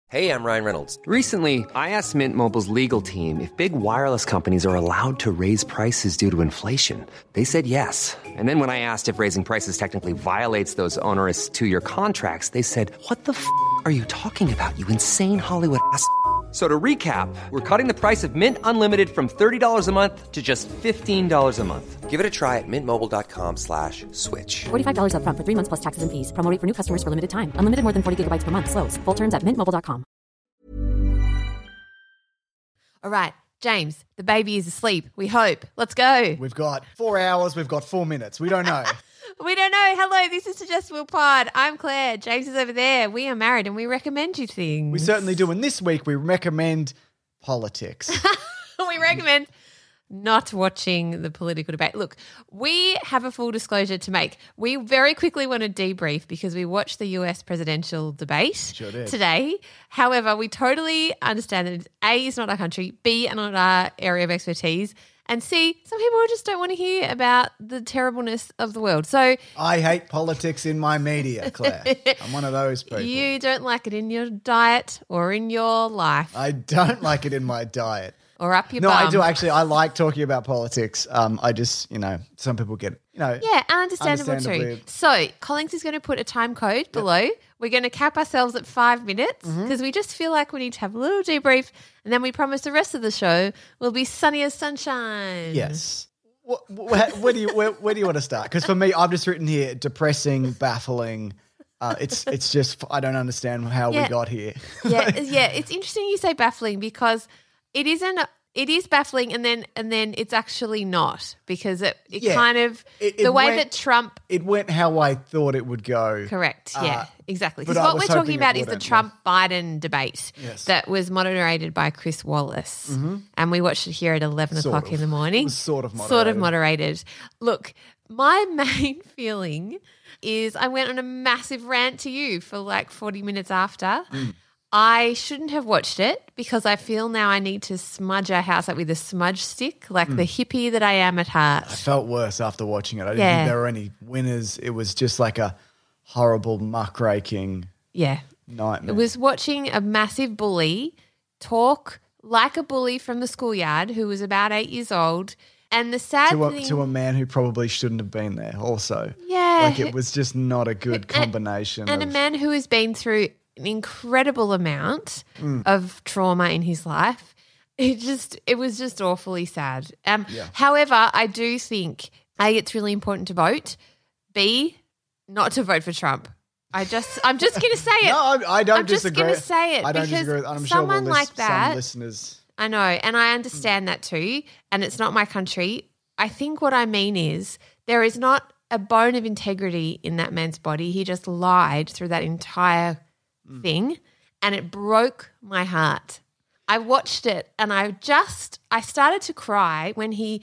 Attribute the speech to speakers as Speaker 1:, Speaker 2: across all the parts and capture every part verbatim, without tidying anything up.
Speaker 1: Hey, I'm Ryan Reynolds.
Speaker 2: Recently, I asked Mint Mobile's legal team if big wireless companies are allowed to raise prices due to inflation. They said yes. And then when I asked if raising prices technically violates those onerous two-year contracts, they said, what the f*** are you talking about, you insane Hollywood ass f- So to recap, we're cutting the price of Mint Unlimited from thirty dollars a month to just fifteen dollars a month.
Speaker 1: Give it a try at mintmobile.com slash switch.
Speaker 3: forty-five dollars up front for three months plus taxes and fees. Promo rate for new customers for limited time. Unlimited more than forty gigabytes per month. Slows full terms at mint mobile dot com.
Speaker 4: All right, James, the baby is asleep. We hope. Let's go.
Speaker 5: We've got four hours. We've got four minutes. We don't know.
Speaker 4: We don't know. Hello, this is Suggestible Pod. I'm Claire. James is over there. We are married and we recommend you things.
Speaker 5: We certainly do. And this week we recommend politics.
Speaker 4: We recommend not watching the political debate. Look, we have a full disclosure to make. We very quickly want to debrief because we watched the U S presidential debate
Speaker 5: Sure did.
Speaker 4: today. However, we totally understand that it's A, it's not our country, B, not our area of expertise, and C, some people just don't want to hear about the terribleness of the world. So
Speaker 5: I hate politics in my media, Claire. I'm one of those people.
Speaker 4: you don't like it in your diet or in your life
Speaker 5: I don't like it in my diet.
Speaker 4: or up your
Speaker 5: No,
Speaker 4: bum.
Speaker 5: I do actually. I like talking about politics. Um, I just, you know, some people get, you know.
Speaker 4: Yeah, understandable
Speaker 5: Understandably.
Speaker 4: too. So Collins is going to put a time code below. We're going to cap ourselves at five minutes
Speaker 5: Mm-hmm.
Speaker 4: because we just feel like we need to have a little debrief, and then we promise the rest of the show will be sunny as sunshine.
Speaker 5: Yes. What, where, where do you where, where do you want to start? Because for me, I've just written here depressing, baffling. Uh, it's it's just I don't understand how
Speaker 4: Yeah.
Speaker 5: we got here.
Speaker 4: yeah, yeah. It's interesting you say baffling because it isn't. It is baffling, and then and then it's actually not because it, it
Speaker 5: Yeah.
Speaker 4: kind of
Speaker 5: It-
Speaker 4: the
Speaker 5: it
Speaker 4: way
Speaker 5: went-
Speaker 4: that Trump.
Speaker 5: It went how I thought it would go.
Speaker 4: Correct.
Speaker 5: Uh,
Speaker 4: Yeah, exactly.
Speaker 5: but
Speaker 4: Because
Speaker 5: I
Speaker 4: what
Speaker 5: was
Speaker 4: we're
Speaker 5: hoping
Speaker 4: talking
Speaker 5: it
Speaker 4: about is the
Speaker 5: wouldn't, yeah.
Speaker 4: Trump Biden debate
Speaker 5: Yes.
Speaker 4: that was moderated by Chris Wallace, and we watched it here at eleven
Speaker 5: Sort
Speaker 4: o'clock
Speaker 5: of.
Speaker 4: in the morning.
Speaker 5: It was sort of
Speaker 4: Sort of
Speaker 5: moderated.
Speaker 4: moderated. Look, my main feeling is I went on a massive rant to you for like forty minutes after.
Speaker 5: Mm.
Speaker 4: I shouldn't have watched it because I feel now I need to smudge our house up with a smudge stick, like the hippie that I am at heart.
Speaker 5: I felt worse after watching it. I didn't
Speaker 4: Yeah.
Speaker 5: think there were any winners. It was just like a horrible muckraking
Speaker 4: Yeah.
Speaker 5: nightmare.
Speaker 4: It was watching a massive bully talk like a bully from the schoolyard who was about eight years old. And the sad
Speaker 5: to a,
Speaker 4: thing,
Speaker 5: to a man who probably shouldn't have been there also.
Speaker 4: yeah,
Speaker 5: Like it was just not a good
Speaker 4: And-
Speaker 5: combination.
Speaker 4: and a
Speaker 5: of,
Speaker 4: man who has been through an incredible amount
Speaker 5: Mm.
Speaker 4: of trauma in his life. It just, it was just awfully sad. Um,
Speaker 5: Yeah.
Speaker 4: However, I do think A, it's really important to vote. B, not to vote for Trump. I just, I'm just going to say it.
Speaker 5: No, I, I don't
Speaker 4: I'm just
Speaker 5: disagree.
Speaker 4: gonna say it
Speaker 5: I don't
Speaker 4: because
Speaker 5: disagree. With, I'm sure
Speaker 4: someone
Speaker 5: we'll
Speaker 4: like
Speaker 5: list
Speaker 4: that-
Speaker 5: some listeners.
Speaker 4: I know, and I understand that too, and it's not my country. I think what I mean is there is not a bone of integrity in that man's body. He just lied through that entire thing, and it broke my heart. I watched it, and I just I started to cry when he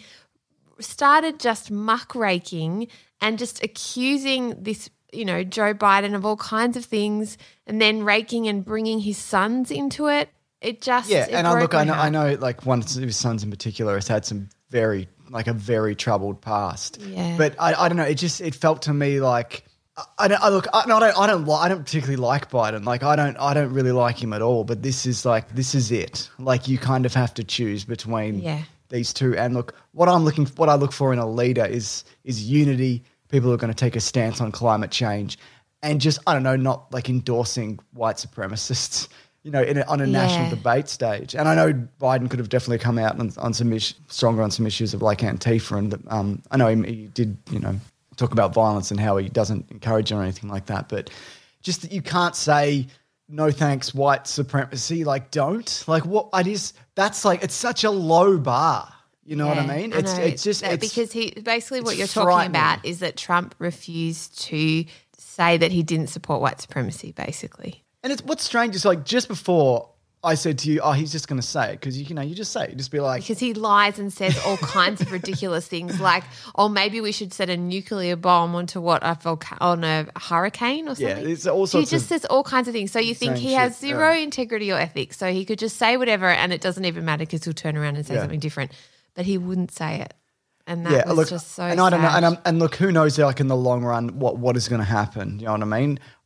Speaker 4: started just muckraking and just accusing this, you know, Joe Biden of all kinds of things, and then raking and bringing his sons into it. It just
Speaker 5: Yeah,
Speaker 4: it
Speaker 5: and I
Speaker 4: broke
Speaker 5: look,
Speaker 4: my
Speaker 5: I know, I
Speaker 4: heart.
Speaker 5: know, like one of his sons in particular has had some very, like a very troubled past.
Speaker 4: Yeah.
Speaker 5: But I, I don't know. It just, it felt to me like, I, I don't. I look, I, no, I don't, I don't, li- I don't particularly like Biden. Like, I don't, I don't really like him at all. But this is like, this is it. Like, you kind of have to choose between
Speaker 4: Yeah.
Speaker 5: these two. And look, what I'm looking, what I look for in a leader is, is unity. People who are going to take a stance on climate change, and just, I don't know, not like endorsing white supremacists. You know, in a, on a
Speaker 4: Yeah.
Speaker 5: national debate stage. And I know Biden could have definitely come out on, on some is, stronger on some issues of like Antifa. And um, I know he, he did, you know, talk about violence and how he doesn't encourage it or anything like that. But just that you can't say, no thanks, white supremacy. Like, don't. Like, what? I just, that's like, it's such a low bar. You know what I
Speaker 4: Yeah,
Speaker 5: mean?
Speaker 4: I
Speaker 5: It's
Speaker 4: know.
Speaker 5: it's just,
Speaker 4: That-
Speaker 5: it's,
Speaker 4: because he basically what
Speaker 5: it's
Speaker 4: you're talking
Speaker 5: frightening.
Speaker 4: about is that Trump refused to say that he didn't support white supremacy, basically.
Speaker 5: and it's, what's strange is like just before I said to you, oh, he's just going to say it. Because, you know, you just say it. You just be like,
Speaker 4: Because he lies and says all kinds of ridiculous things like, oh, maybe we should set a nuclear bomb onto what, a volca- on a hurricane or
Speaker 5: Yeah,
Speaker 4: something.
Speaker 5: it's all
Speaker 4: He
Speaker 5: sorts
Speaker 4: just
Speaker 5: of
Speaker 4: says all kinds of things. So you think
Speaker 5: insane
Speaker 4: he has
Speaker 5: shit,
Speaker 4: zero
Speaker 5: yeah.
Speaker 4: integrity or ethics. So he could just say whatever and it doesn't even matter because he'll turn around and say
Speaker 5: Yeah.
Speaker 4: something different. But he wouldn't say it. And that
Speaker 5: yeah,
Speaker 4: was
Speaker 5: look,
Speaker 4: just so
Speaker 5: and I don't know,
Speaker 4: sad.
Speaker 5: and, um, and look, who knows, like in the long run, what what is going to happen? You know what I mean?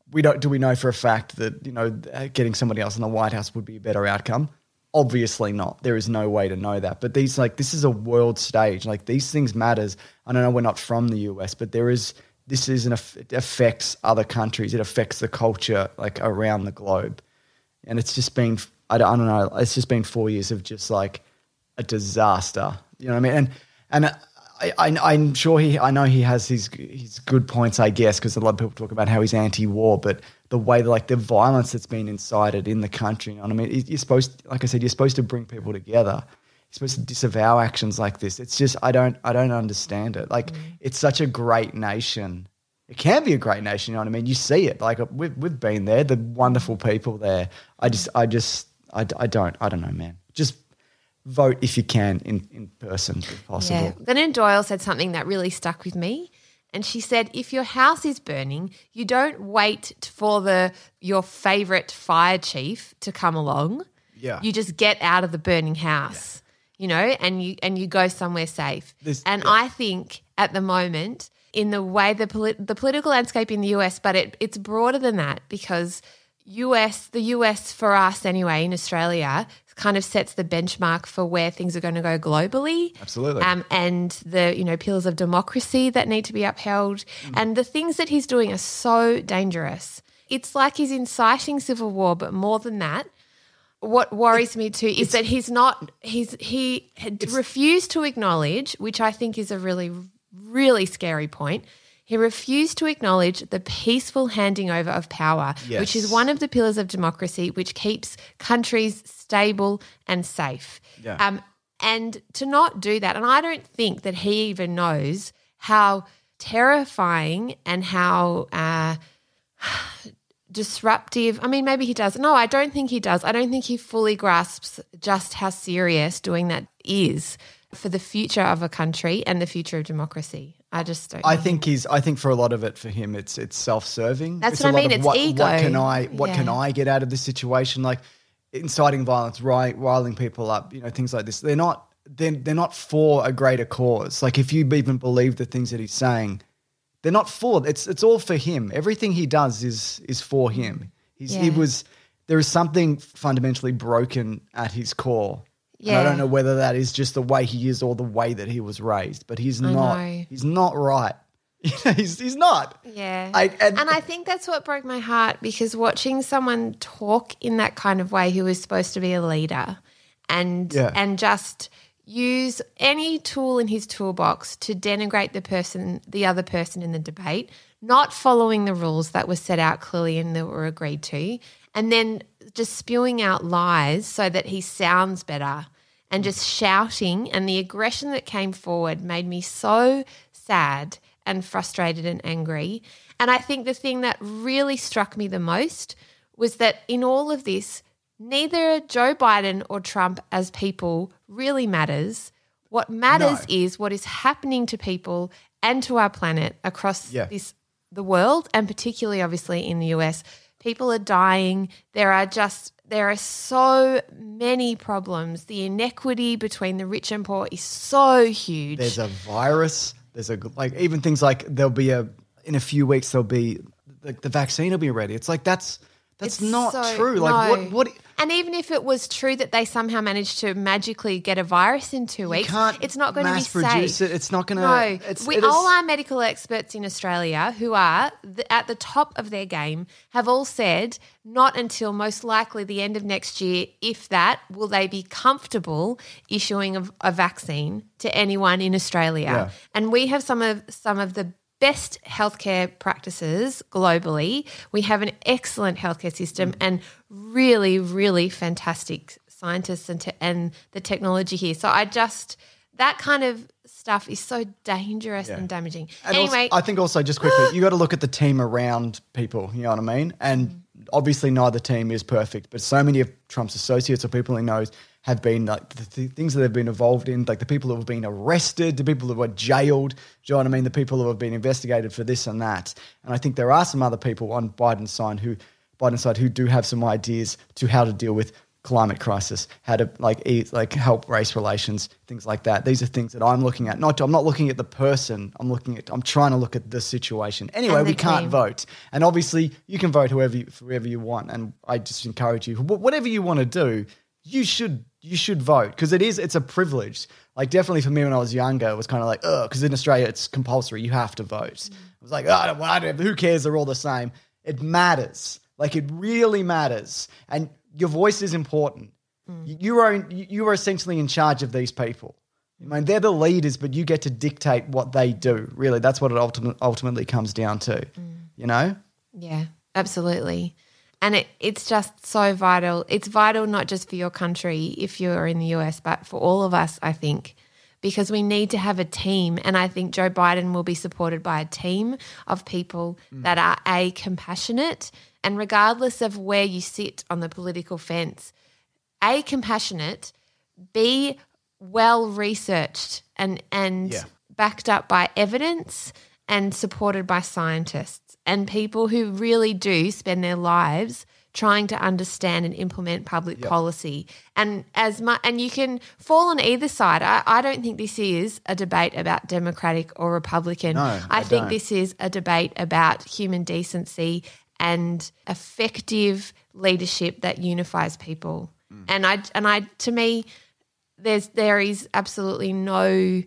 Speaker 5: we don't. Do we know for a fact that, you know, getting somebody else in the White House would be a better outcome? Obviously not. There is no way to know that. But these, like, this is a world stage. Like, these things matters. I don't know, we're not from the U S, but there is, this is an, it affects other countries. It affects the culture, like, around the globe. And it's just been, I don't, I don't know, it's just been four years of just, like, a disaster. You know what I mean? And, and I, I, I'm sure he, I know he has his, his good points, I guess, because a lot of people talk about how he's anti-war, but the way that, like, the violence that's been incited in the country, you know what I mean? You're supposed, like I said, you're supposed to bring people together. You're supposed to disavow actions like this. It's just, I don't, I don't understand it. Like, mm. it's such a great nation. It can be a great nation, you know what I mean? You see it. Like, we've, we've been there, the wonderful people there. I just, I just, I, I don't, I don't know, man. Just vote if you can in, in person if possible.
Speaker 4: Yeah. Glennon Doyle said something that really stuck with me. And she said, if your house is burning, you don't wait for the your favourite fire chief to come along.
Speaker 5: Yeah.
Speaker 4: You just get out of the burning house, yeah. you know, and you and you go somewhere safe.
Speaker 5: This,
Speaker 4: and
Speaker 5: yeah.
Speaker 4: I think at the moment, in the way the polit- the political landscape in the U S, but it, it's broader than that, because U S, the U S for us anyway in Australia kind of sets the benchmark for where things are going to go globally.
Speaker 5: Absolutely.
Speaker 4: Um, and the, you know, pillars of democracy that need to be upheld. Mm. And the things that he's doing are so dangerous. It's like he's inciting civil war, but more than that, what worries me too is that he's not, he's, he had refused to acknowledge, which I think is a really, really scary point. He refused to acknowledge the peaceful handing over of power,
Speaker 5: yes.
Speaker 4: which is one of the pillars of democracy, which keeps countries stable and safe.
Speaker 5: Yeah.
Speaker 4: Um, and to not do that, and I don't think that he even knows how terrifying and how uh, disruptive. I mean, maybe he does. No, I don't think he does. I don't think he fully grasps just how serious doing that is for the future of a country and the future of democracy. I just don't.
Speaker 5: I
Speaker 4: know.
Speaker 5: think he's. I think for a lot of it, for him, it's it's self-serving.
Speaker 4: That's
Speaker 5: it's
Speaker 4: what
Speaker 5: a
Speaker 4: I
Speaker 5: lot
Speaker 4: mean.
Speaker 5: of
Speaker 4: It's
Speaker 5: what,
Speaker 4: ego.
Speaker 5: What can I? What
Speaker 4: Yeah.
Speaker 5: can I get out of this situation? Like inciting violence, ri- riling people up. You know, things like this. They're not. They're they're not for a greater cause. Like if you even believe the things that he's saying, they're not for. It's it's all for him. Everything he does is is for him. He's he
Speaker 4: Yeah.
Speaker 5: was. There is something fundamentally broken at his core. And
Speaker 4: Yeah.
Speaker 5: I don't know whether that is just the way he is or the way that he was raised, but he's
Speaker 4: I
Speaker 5: not.
Speaker 4: know.
Speaker 5: He's not right. he's he's not.
Speaker 4: Yeah.
Speaker 5: I, and,
Speaker 4: and I think that's what broke my heart, because watching someone talk in that kind of way who is supposed to be a leader and
Speaker 5: Yeah.
Speaker 4: and just use any tool in his toolbox to denigrate the person, the other person in the debate, not following the rules that were set out clearly and that were agreed to, and then just spewing out lies so that he sounds better and just shouting, and the aggression that came forward made me so sad and frustrated and angry. And I think the thing that really struck me the most was that in all of this, neither Joe Biden or Trump as people really matters. What matters
Speaker 5: No.
Speaker 4: is what is happening to people and to our planet across
Speaker 5: Yeah.
Speaker 4: this the world, and particularly obviously in the U S. People are dying. There are just there are so many problems. The inequity between the rich and poor is so huge.
Speaker 5: there's a virus. There's a like even things like there'll be a in a few weeks there'll be like the vaccine will be ready. It's like that's that's
Speaker 4: It's
Speaker 5: not
Speaker 4: so-
Speaker 5: true. Like
Speaker 4: no.
Speaker 5: what what
Speaker 4: And even if it was true that they somehow managed to magically get a virus in two
Speaker 5: you
Speaker 4: weeks,
Speaker 5: can't
Speaker 4: it's not going to be
Speaker 5: mass
Speaker 4: safe.
Speaker 5: produce it. It's not going to.
Speaker 4: No,
Speaker 5: It's,
Speaker 4: we,
Speaker 5: it is-
Speaker 4: all our medical experts in Australia who are the, at the top of their game have all said not until most likely the end of next year, if that, will they be comfortable issuing a, a vaccine to anyone in Australia.
Speaker 5: Yeah.
Speaker 4: And we have some of some of the best healthcare practices globally. We have an excellent healthcare system and really, really fantastic scientists and te- and the technology here. So I just that kind of stuff is so dangerous
Speaker 5: Yeah.
Speaker 4: and damaging.
Speaker 5: And
Speaker 4: anyway,
Speaker 5: also, I think also just quickly, you got to look at the team around people. You know what I mean? And obviously, neither team is perfect, but so many of Trump's associates or people he knows have been like the th- things that they've been involved in, like the people who have been arrested, the people who were jailed. Do you know what I mean? The people who have been investigated for this and that. And I think there are some other people on Biden's side who, Biden's side who do have some ideas to how to deal with climate crisis, how to like eat, like help race relations, things like that. These are things that I'm looking at. Not I'm not looking at the person. I'm looking at. I'm trying to look at the situation. Anyway,
Speaker 4: And the
Speaker 5: we can't
Speaker 4: team.
Speaker 5: vote, and obviously you can vote whoever you, for whoever you want. And I just encourage you, wh- whatever you want to do, you should you should vote because it is it's a privilege. Like definitely for me when I was younger, it was kind of like oh, because in Australia it's compulsory. You have to vote.
Speaker 4: Mm.
Speaker 5: It was like oh, I don't, I don't, who cares? They're all the same. It matters. Like it really matters, and your voice is important. You are you are essentially in charge of these people. I mean, they're the leaders, but you get to dictate what they do. Really, that's what it ultimate, ultimately comes down to. You know?
Speaker 4: Yeah, absolutely. And it, it's just so vital. It's vital not just for your country if you're in the U S, but for all of us, I think, because we need to have a team. And I think Joe Biden will be supported by a team of people that are, A, compassionate, and regardless of where you sit on the political fence, A, compassionate, B, well researched and and
Speaker 5: Yeah.
Speaker 4: backed up by evidence and supported by scientists and people who really do spend their lives trying to understand and implement public policy. And as much, and you can fall on either side. I, I don't think this is a debate about Democratic or Republican.
Speaker 5: No,
Speaker 4: I,
Speaker 5: I
Speaker 4: think
Speaker 5: don't.
Speaker 4: this is a debate about human decency and effective leadership that unifies people. And I and I to me, there's there is absolutely no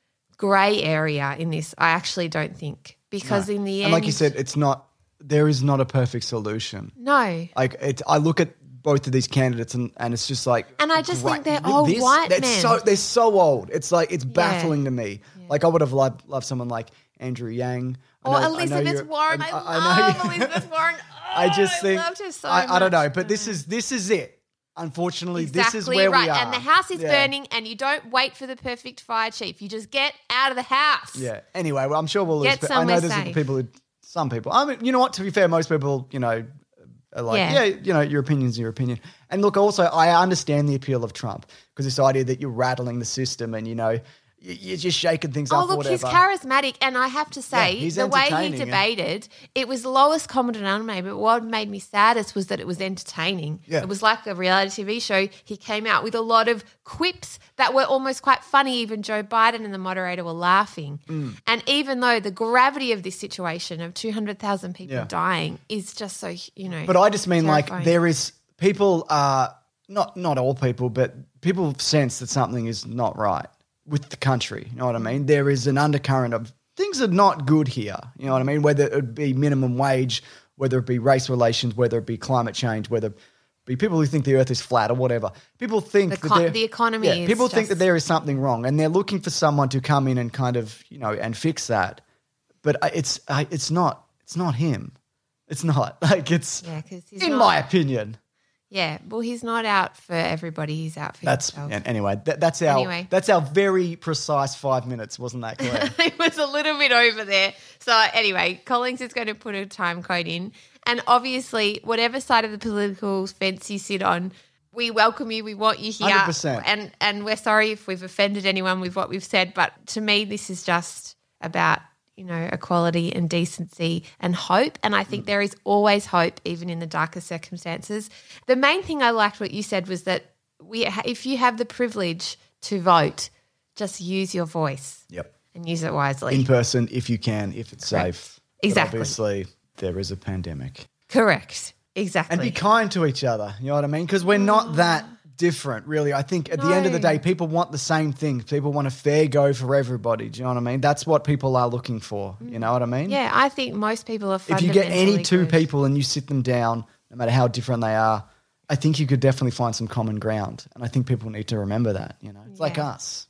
Speaker 4: grey area in this. I actually don't think because in the end,
Speaker 5: And like you said, it's not. There is not a perfect solution.
Speaker 4: no.
Speaker 5: Like it, I look at both of these candidates and, and it's just like,
Speaker 4: And I just think
Speaker 5: great.
Speaker 4: they're all
Speaker 5: This-
Speaker 4: white
Speaker 5: they're
Speaker 4: men.
Speaker 5: So, they're so old. It's like it's baffling to me. Like I would have loved, loved someone like Andrew Yang I
Speaker 4: Or
Speaker 5: know- I know
Speaker 4: Elizabeth
Speaker 5: you're-
Speaker 4: Warren. I,
Speaker 5: I- I
Speaker 4: love
Speaker 5: know-
Speaker 4: Elizabeth Warren. Oh,
Speaker 5: I just think
Speaker 4: I loved her so
Speaker 5: I, I don't know,
Speaker 4: much.
Speaker 5: but this is this is it. Unfortunately,
Speaker 4: Exactly
Speaker 5: this is where
Speaker 4: right.
Speaker 5: we are.
Speaker 4: And the house is
Speaker 5: Yeah.
Speaker 4: burning, and you don't wait for the perfect fire chief. You just get out of the house.
Speaker 5: Yeah. Anyway, well, I'm sure we'll lose.
Speaker 4: Get
Speaker 5: but I
Speaker 4: somewhere
Speaker 5: know there's
Speaker 4: safe.
Speaker 5: people who, some people. I mean, you know what? To be fair, most people, you know, are like,
Speaker 4: Yeah.
Speaker 5: yeah, you know, your opinion's your opinion. And look, also, I understand the appeal of Trump because this idea that you're rattling the system and you know, you- you're just shaking things
Speaker 4: Oh,
Speaker 5: up. or
Speaker 4: look,
Speaker 5: whatever.
Speaker 4: he's charismatic. And I have to say,
Speaker 5: Yeah, he's
Speaker 4: the way he
Speaker 5: entertaining, yeah.
Speaker 4: debated, it was the lowest common denominator. But what made me saddest was that it was entertaining.
Speaker 5: Yeah.
Speaker 4: It was like a reality T V show. He came out with a lot of quips that were almost quite funny. Even Joe Biden and the moderator were laughing.
Speaker 5: Mm.
Speaker 4: And even though the gravity of this situation of two hundred thousand people
Speaker 5: Yeah.
Speaker 4: dying is just so, you know.
Speaker 5: But I just mean like
Speaker 4: terrifying.
Speaker 5: there is people are not not all people, but people sense that something is not right with the country. You know what I mean? There is an undercurrent of things are not good here. You know what I mean? Whether it be minimum wage, whether it be race relations, whether it be climate change, whether it be people who think the earth is flat or whatever. People think
Speaker 4: The
Speaker 5: that
Speaker 4: con-
Speaker 5: there-
Speaker 4: the economy
Speaker 5: yeah,
Speaker 4: is
Speaker 5: people think
Speaker 4: just-
Speaker 5: that there is something wrong and they're looking for someone to come in and kind of, you know, and fix that. But uh, it's uh, it's not it's not him. It's not. Like it's
Speaker 4: Yeah, 'cause he's
Speaker 5: in
Speaker 4: not-
Speaker 5: my opinion.
Speaker 4: Yeah, well, he's not out for everybody. He's out for
Speaker 5: That's
Speaker 4: himself.
Speaker 5: and anyway. That, that's our
Speaker 4: Anyway.
Speaker 5: that's our very precise five minutes, wasn't that, Claire?
Speaker 4: It was a little bit over there. So anyway, Collings is going to put a time code in. And obviously, whatever side of the political fence you sit on, we welcome you. We want you here.
Speaker 5: one hundred percent.
Speaker 4: And, and we're sorry if we've offended anyone with what we've said. But to me, this is just about, you know, equality and decency and hope. And I think there is always hope, even in the darkest circumstances. The main thing I liked what you said was that we, if you have the privilege to vote, just use your voice
Speaker 5: Yep.
Speaker 4: and use it wisely.
Speaker 5: In person, if you can, if it's
Speaker 4: Correct.
Speaker 5: safe. But
Speaker 4: Exactly.
Speaker 5: obviously, there is a pandemic,
Speaker 4: Correct. Exactly.
Speaker 5: and be kind to each other. You know what I mean? Because we're not that different, really. I think at the end of the
Speaker 4: No.
Speaker 5: day, people want the same thing. People want a fair go for everybody. Do you know what I mean? That's what people are looking for. You know what I mean?
Speaker 4: Yeah, I think most people are
Speaker 5: If you
Speaker 4: fundamentally
Speaker 5: get any two
Speaker 4: good.
Speaker 5: people and you sit them down, no matter how different they are, I think you could definitely find some common ground. And I think people need to remember that, you know. It's like
Speaker 4: Yeah.
Speaker 5: us.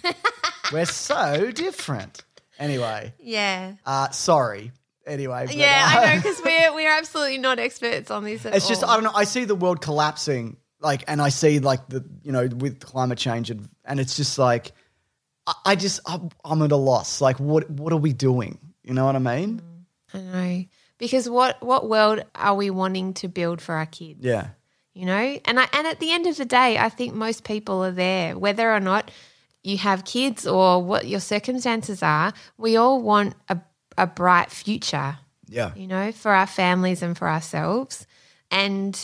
Speaker 5: We're so different. Anyway,
Speaker 4: Yeah.
Speaker 5: uh, sorry. Anyway. but,
Speaker 4: Yeah,
Speaker 5: uh,
Speaker 4: I know, because we're, we're absolutely not experts on this at
Speaker 5: It's just,
Speaker 4: all.
Speaker 5: I don't know, I see the world collapsing, like, and I see, like, the, you know, with climate change, and, and it's just like, I, I just, I'm, I'm at a loss. Like, what what are we doing? You know what I mean?
Speaker 4: I know. Because what, what world are we wanting to build for our kids?
Speaker 5: Yeah.
Speaker 4: You know? And I, and at the end of the day, I think most people are there, whether or not you have kids or what your circumstances are, we all want a, a bright future,
Speaker 5: Yeah.
Speaker 4: you know, for our families and for ourselves. And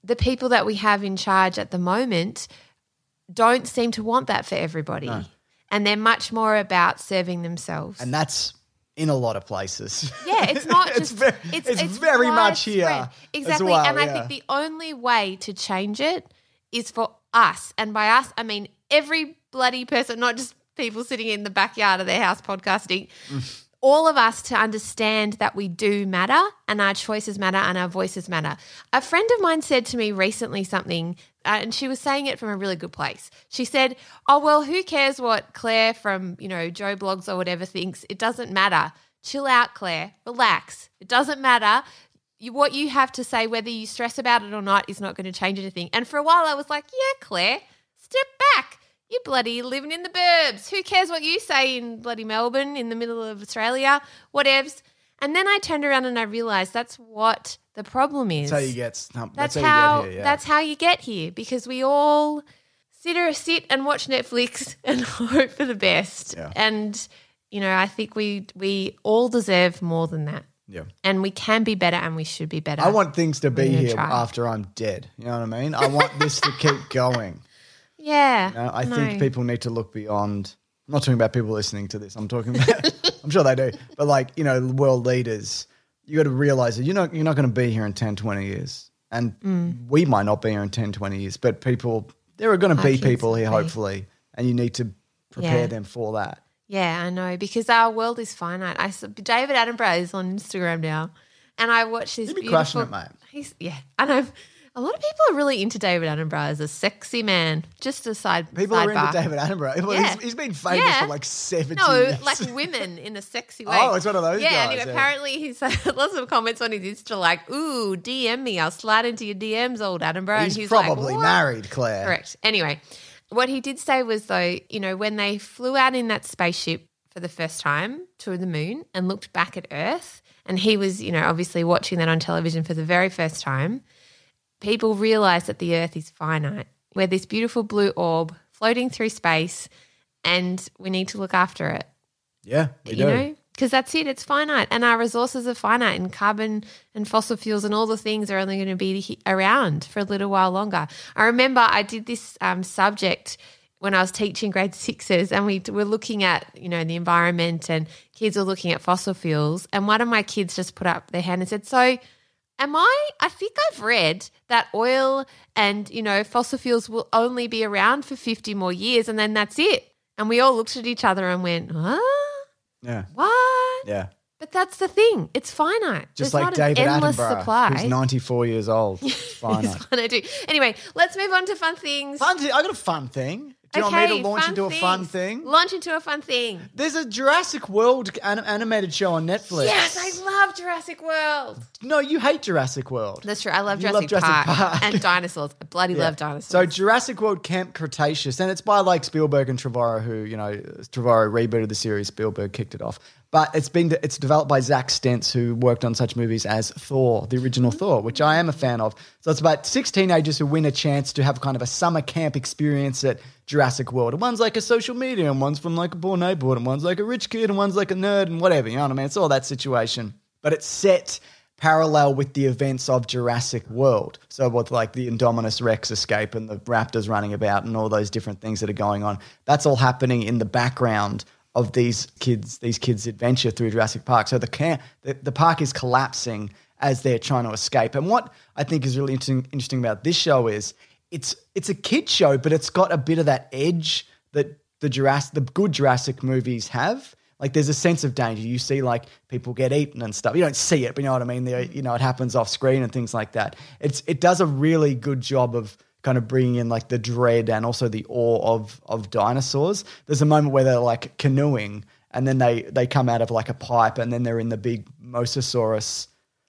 Speaker 4: the people that we have in charge at the moment don't seem to want that for everybody.
Speaker 5: No.
Speaker 4: And they're much more about serving themselves.
Speaker 5: And that's in a lot of places.
Speaker 4: Yeah, it's not just
Speaker 5: it's very,
Speaker 4: it's,
Speaker 5: it's
Speaker 4: it's
Speaker 5: very much
Speaker 4: widespread.
Speaker 5: here.
Speaker 4: Exactly.
Speaker 5: As well,
Speaker 4: and I
Speaker 5: yeah.
Speaker 4: think the only way to change it is for us. And by us, I mean every bloody person, not just people sitting in the backyard of their house podcasting. All of us to understand that we do matter and our choices matter and our voices matter. A friend of mine said to me recently something, uh, and she was saying it from a really good place. She said, oh, well, who cares what Claire from, you know, Joe Blogs or whatever thinks? It doesn't matter. Chill out, Claire. Relax. It doesn't matter. You, what you have to say, whether you stress about it or not, is not going to change anything. And for a while I was like, yeah, Claire, step back. You bloody living in the burbs. Who cares what you say in bloody Melbourne, in the middle of Australia, whatevs. And then I turned around and I realised that's what the problem is.
Speaker 5: That's how you get stumped.
Speaker 4: That's,
Speaker 5: That's,
Speaker 4: how,
Speaker 5: how you get here, yeah.
Speaker 4: that's how you get here, because we all sit or sit and watch Netflix and hope for the best.
Speaker 5: Yeah.
Speaker 4: And, you know, I think we we all deserve more than that.
Speaker 5: Yeah.
Speaker 4: And we can be better and we should be better.
Speaker 5: I want things to be
Speaker 4: We're gonna
Speaker 5: here
Speaker 4: try.
Speaker 5: after I'm dead. You know what I mean? I want this to keep going.
Speaker 4: Yeah.
Speaker 5: You know, I
Speaker 4: no.
Speaker 5: think people need to look beyond. I'm not talking about people listening to this. I'm talking about, I'm sure they do, but like, you know, world leaders, you got to realize that you're not, you're not going to be here in ten, twenty years. And
Speaker 4: Mm.
Speaker 5: we might not be here in ten, twenty years, but people, there are going to
Speaker 4: Our
Speaker 5: be
Speaker 4: kids
Speaker 5: people
Speaker 4: will
Speaker 5: here,
Speaker 4: be.
Speaker 5: hopefully, and you need to prepare
Speaker 4: Yeah.
Speaker 5: them for that.
Speaker 4: Yeah, I know, because our world is finite. I saw, David Attenborough is on Instagram now, and I watch this.
Speaker 5: He'd be
Speaker 4: beautiful,
Speaker 5: crushing it, mate.
Speaker 4: He's yeah, and I've a lot of people are really into David Attenborough as a sexy man. Just a side
Speaker 5: People
Speaker 4: sidebar.
Speaker 5: are into David Attenborough. Well,
Speaker 4: Yeah.
Speaker 5: he's, he's been famous
Speaker 4: Yeah.
Speaker 5: for like seventy
Speaker 4: No,
Speaker 5: years.
Speaker 4: like women in a sexy way.
Speaker 5: Oh, it's one of those
Speaker 4: yeah,
Speaker 5: guys,
Speaker 4: and he-
Speaker 5: yeah.
Speaker 4: apparently he's had lots of comments on his Insta like, "Ooh, D M me, I'll slide into your D Ms, old Attenborough."
Speaker 5: He's
Speaker 4: and he's
Speaker 5: probably
Speaker 4: like, "What?"
Speaker 5: married, Claire.
Speaker 4: Correct. Anyway, what he did say was, though, you know, when they flew out in that spaceship for the first time to the moon and looked back at Earth, and he was, you know, obviously watching that on television for the very first time, people realised that the Earth is finite. We're this beautiful blue orb floating through space, and we need to look after it.
Speaker 5: Yeah, we
Speaker 4: You
Speaker 5: do.
Speaker 4: know, because that's it. It's finite, and our resources are finite, and carbon and fossil fuels and all the things are only going to be he- around for a little while longer. I remember I did this um, subject when I was teaching grade sixes, and we d- were looking at, you know, the environment, and kids were looking at fossil fuels, and one of my kids just put up their hand and said, "So, am I? I think I've read that oil and, you know, fossil fuels will only be around for fifty more years, and then that's it." And we all looked at each other and went, "Huh?
Speaker 5: Yeah,
Speaker 4: What?"
Speaker 5: yeah.
Speaker 4: But that's the thing. It's finite.
Speaker 5: Just
Speaker 4: There's
Speaker 5: like
Speaker 4: not
Speaker 5: David
Speaker 4: an endless
Speaker 5: Attenborough,
Speaker 4: supply.
Speaker 5: who's ninety-four years old. It's finite.
Speaker 4: It's finite too. Anyway, let's move on to fun things.
Speaker 5: Fun thing. I got a fun thing. Do you
Speaker 4: okay,
Speaker 5: want me to launch
Speaker 4: fun
Speaker 5: into a fun
Speaker 4: things.
Speaker 5: thing?
Speaker 4: Launch into a fun thing.
Speaker 5: There's a Jurassic World anim- animated show on Netflix.
Speaker 4: Yes, I love Jurassic World.
Speaker 5: No, you hate Jurassic World.
Speaker 4: That's true. I love
Speaker 5: You
Speaker 4: Jurassic,
Speaker 5: love Jurassic
Speaker 4: Park,
Speaker 5: Park.
Speaker 4: and dinosaurs. I bloody
Speaker 5: Yeah.
Speaker 4: love dinosaurs.
Speaker 5: So Jurassic World Camp Cretaceous, and it's by like Spielberg and Trevorrow, who, you know, Trevorrow rebooted the series, Spielberg kicked it off. But it's been it's developed by Zach Stentz, who worked on such movies as Thor, the original Thor, which I am a fan of. So it's about six teenagers who win a chance to have kind of a summer camp experience at Jurassic World. And one's like a social media, and one's from like a poor neighborhood, and one's like a rich kid, and one's like a nerd, and whatever. You know what I mean? It's all that situation. But it's set parallel with the events of Jurassic World. So with like the Indominus Rex escape and the raptors running about and all those different things that are going on, that's all happening in the background of these kids, these kids' adventure through Jurassic Park. So the camp, the, the park is collapsing as they're trying to escape. And what I think is really interesting, interesting about this show is it's it's a kid show, but it's got a bit of that edge that the Jurassic, the good Jurassic movies have. Like there's a sense of danger. You see like people get eaten and stuff. You don't see it, but you know what I mean? They're, you know, it happens off screen and things like that. It's It does a really good job of kind of bringing in like the dread and also the awe of of dinosaurs. There's a moment where they're like canoeing and then they, they come out of like a pipe and then they're in the big Mosasaurus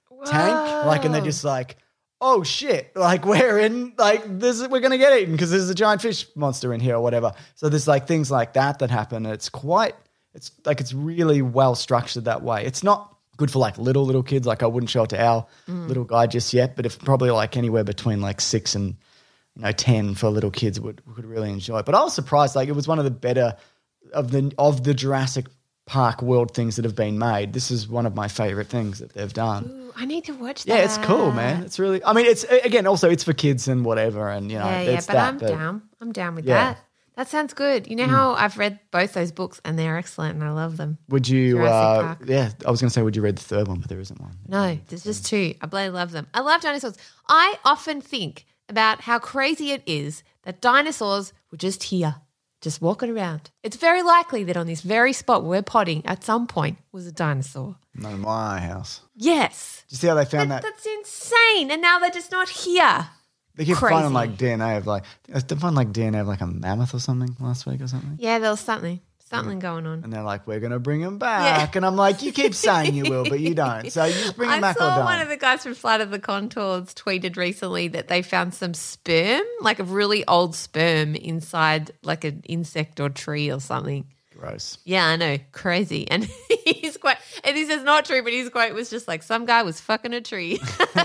Speaker 5: tank. Like, and they're just like, oh shit, like we're in, like this, we're going to get eaten because there's a giant fish monster in here or whatever. So there's like things like that that happen. It's quite, it's like, it's really well structured that way. It's not good for like little, little kids. Like I wouldn't show it to our little guy just yet, but if probably like anywhere between like six and, you know, ten for little kids would, would really enjoy it. But I was surprised, like it was one of the better of the, of the Jurassic park world things that have been made. This is one of my favorite things that they've done.
Speaker 4: Ooh, I need to watch that.
Speaker 5: Yeah, it's cool, man. It's really, I mean, it's, again, also it's for kids and whatever. And, you know,
Speaker 4: Yeah, yeah,
Speaker 5: it's
Speaker 4: but
Speaker 5: that,
Speaker 4: I'm down. I'm down with
Speaker 5: Yeah.
Speaker 4: that. That sounds good. You know how I've read both those books and they're excellent and I love them.
Speaker 5: Would you,
Speaker 4: Jurassic
Speaker 5: uh,
Speaker 4: Park.
Speaker 5: yeah, I was going to say, would you read the third one, but there isn't one.
Speaker 4: No, there's just two. I bloody love them. I love dinosaurs. I often think about how crazy it is that dinosaurs were just here, just walking around. It's very likely that on this very spot where we're potting at some point was a dinosaur.
Speaker 5: Not in my house.
Speaker 4: Yes.
Speaker 5: Did you see how they found
Speaker 4: That-
Speaker 5: that?
Speaker 4: That's insane. And now they're just not here.
Speaker 5: They keep
Speaker 4: crazy.
Speaker 5: finding like D N A of like, they find like D N A of like a mammoth or something last week or something.
Speaker 4: Yeah, there was something, something going on.
Speaker 5: And they're like, we're going to bring them back. And I'm like, you keep saying you will, but you don't. So you just bring them
Speaker 4: I
Speaker 5: back or
Speaker 4: saw
Speaker 5: don't.
Speaker 4: one of the guys from Flight of the Contours tweeted recently that they found some sperm, like a really old sperm inside like an insect or tree or something.
Speaker 5: Gross.
Speaker 4: Yeah, I know. Crazy. And his quote, and this is not true, but his quote was just like, some guy was fucking a tree.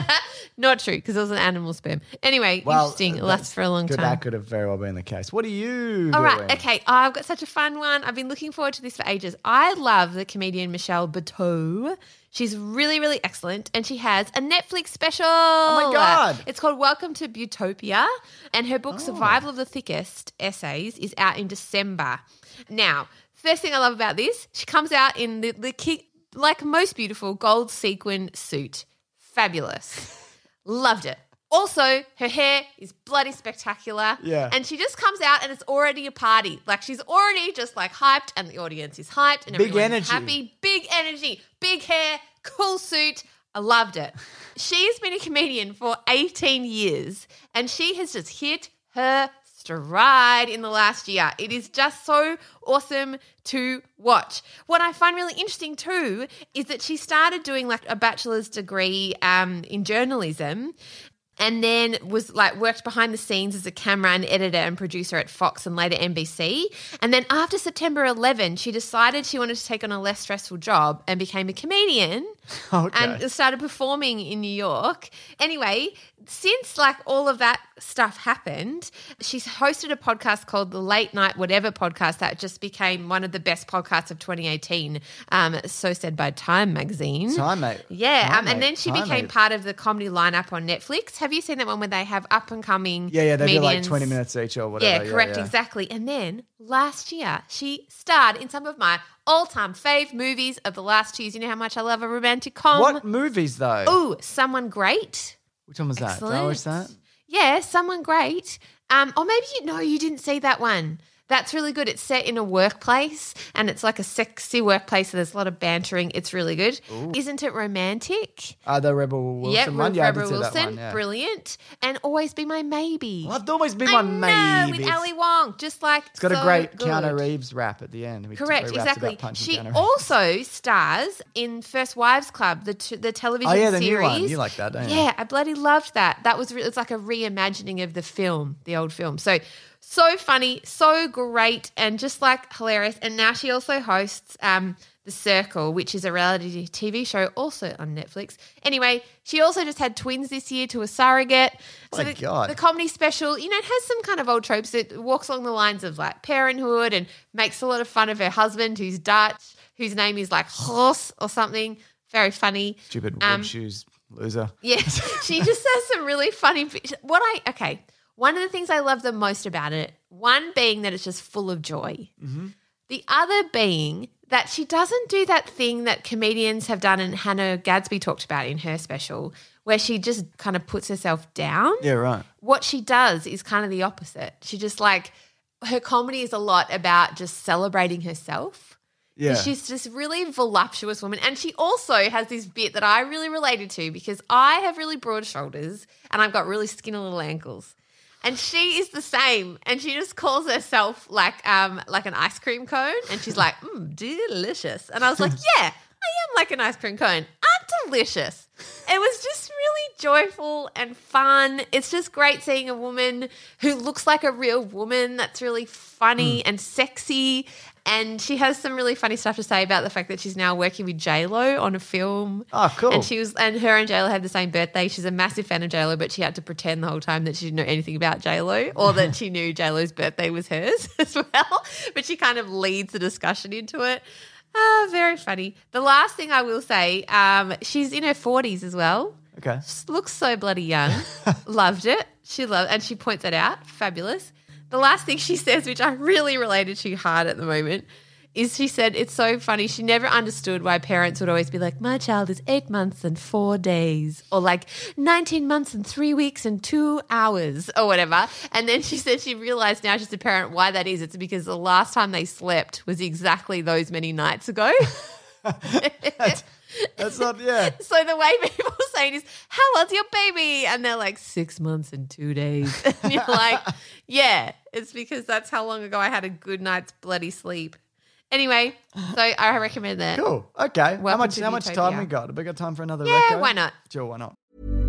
Speaker 4: Not true, because it was an animal sperm. Anyway, interesting. It lasts for a long
Speaker 5: could,
Speaker 4: time.
Speaker 5: That could have very well been the case. What are you
Speaker 4: All
Speaker 5: doing?
Speaker 4: right, okay. I've got such a fun one. I've been looking forward to this for ages. I love the comedian Michelle Buteau. She's really, really excellent, and she has a Netflix special. Oh
Speaker 5: my God.
Speaker 4: It's called Welcome to Butopia, and her book Survival of the Thickest Essays is out in December. Now, first thing I love about this, she comes out in the, the ki- like most beautiful gold sequin suit. Fabulous. Loved it. Also, her hair is bloody spectacular.
Speaker 5: Yeah.
Speaker 4: And she just comes out and it's already a party. Like she's already just like hyped and the audience is hyped and
Speaker 5: Big
Speaker 4: everyone's
Speaker 5: energy.
Speaker 4: happy. Big energy, big hair, cool suit. I loved it. She's been a comedian for eighteen years and she has just hit her stride in the last year. It is just so awesome to watch. What I find really interesting too is that she started doing like a bachelor's degree um, in journalism and then was like worked behind the scenes as a camera and editor and producer at Fox and later N B C. And then after September eleventh, she decided she wanted to take on a less stressful job and became a comedian.
Speaker 5: Okay.
Speaker 4: And started performing in New York. Anyway, since like all of that stuff happened, she's hosted a podcast called the Late Night Whatever podcast that just became one of the best podcasts of twenty eighteen, um, so said by Time magazine.
Speaker 5: Time, mate.
Speaker 4: Yeah,
Speaker 5: Time,
Speaker 4: um, and
Speaker 5: mate.
Speaker 4: then she
Speaker 5: Time,
Speaker 4: became
Speaker 5: mate.
Speaker 4: part of the comedy lineup on Netflix. Have you seen that one where they have up and coming
Speaker 5: Yeah, yeah, they do like
Speaker 4: comedians?
Speaker 5: twenty minutes each or whatever.
Speaker 4: Yeah, correct,
Speaker 5: yeah.
Speaker 4: exactly. And then last year, she starred in some of my all-time fave movies of the last two years. You know how much I love a romantic com.
Speaker 5: What movies though?
Speaker 4: Ooh, Someone Great.
Speaker 5: Which one was that? Did I
Speaker 4: Excellent.
Speaker 5: watch that?
Speaker 4: Yeah, Someone Great. Um, or maybe you know you didn't see that one. That's really good. It's set in a workplace and it's like a sexy workplace. So there's a lot of bantering. It's really good. Isn't it romantic?
Speaker 5: Uh, the Rebel Wilson
Speaker 4: Yep,
Speaker 5: one?
Speaker 4: with
Speaker 5: Yeah, I did
Speaker 4: Rebel
Speaker 5: see that
Speaker 4: Wilson.
Speaker 5: one, yeah.
Speaker 4: Brilliant. And Always Be My Maybe.
Speaker 5: Well, I've always been
Speaker 4: I
Speaker 5: my
Speaker 4: know,
Speaker 5: maybe.
Speaker 4: with Ali Wong. Just like
Speaker 5: It's got a
Speaker 4: so
Speaker 5: great
Speaker 4: good.
Speaker 5: Keanu Reeves rap at the end. We-
Speaker 4: Correct,
Speaker 5: we rapped
Speaker 4: exactly.
Speaker 5: about punching
Speaker 4: She
Speaker 5: Keanu Reeves.
Speaker 4: also stars in First Wives Club, the t- the television
Speaker 5: Oh, yeah, the
Speaker 4: series.
Speaker 5: new one. You like that, don't you?
Speaker 4: Yeah, I bloody loved that. That was re- it's like a reimagining of the film, the old film. So so funny, so great, and just like hilarious. And now she also hosts um, The Circle, which is a reality T V show also on Netflix. Anyway, she also just had twins this year to a surrogate. So
Speaker 5: My
Speaker 4: the,
Speaker 5: God.
Speaker 4: the comedy special, you know, it has some kind of old tropes. It walks along the lines of like parenthood and makes a lot of fun of her husband who's Dutch, whose name is like Horst or something. Very funny.
Speaker 5: Stupid wood
Speaker 4: Um,
Speaker 5: shoes loser.
Speaker 4: Yeah, she just has some really funny. What I okay, one of the things I love the most about it, one being that it's just full of joy.
Speaker 5: Mm-hmm.
Speaker 4: The other being that she doesn't do that thing that comedians have done, and Hannah Gadsby talked about in her special, where she just kind of puts herself down.
Speaker 5: Yeah, right.
Speaker 4: What she does is kind of the opposite. She just like her comedy is a lot about just celebrating herself.
Speaker 5: Yeah.
Speaker 4: She's just really voluptuous woman. And she also has this bit that I really related to because I have really broad shoulders and I've got really skinny little ankles. And she is the same. And she just calls herself like um like an ice cream cone. And she's like, mm, delicious. And I was like, yeah, I am like an ice cream cone. I'm delicious. It was just really joyful and fun. It's just great seeing a woman who looks like a real woman that's really funny and sexy. And she has some really funny stuff to say about the fact that she's now working with J-Lo on a film.
Speaker 5: Oh, cool.
Speaker 4: And she was, and her and J-Lo have the same birthday. She's a massive fan of J-Lo, but she had to pretend the whole time that she didn't know anything about J-Lo or that she knew J-Lo's birthday was hers as well. But she kind of leads the discussion into it. Ah, very funny. The last thing I will say, um, she's in her forties as well.
Speaker 5: Okay.
Speaker 4: She looks so bloody young. Loved it. She loved, and she points it out. Fabulous. The last thing she says, which I really related to hard at the moment, is she said it's so funny. She never understood why parents would always be like, my child is eight months and four days, or like nineteen months and three weeks and two hours, or whatever. And then she said she realized now she's a parent why that is. It's because the last time they slept was exactly those many nights ago.
Speaker 5: that's, that's not, yeah.
Speaker 4: So the way people are saying is, how old's your baby? And they're like, six months and two days. And you're like, yeah, it's because that's how long ago I had a good night's bloody sleep. Anyway, so I recommend that.
Speaker 5: Cool. Okay. how
Speaker 4: Welcome
Speaker 5: much
Speaker 4: to
Speaker 5: how much
Speaker 4: Utopia.
Speaker 5: time we got? Have we got time for another
Speaker 4: Yeah,
Speaker 5: reco?
Speaker 4: why not?
Speaker 5: Sure, why not?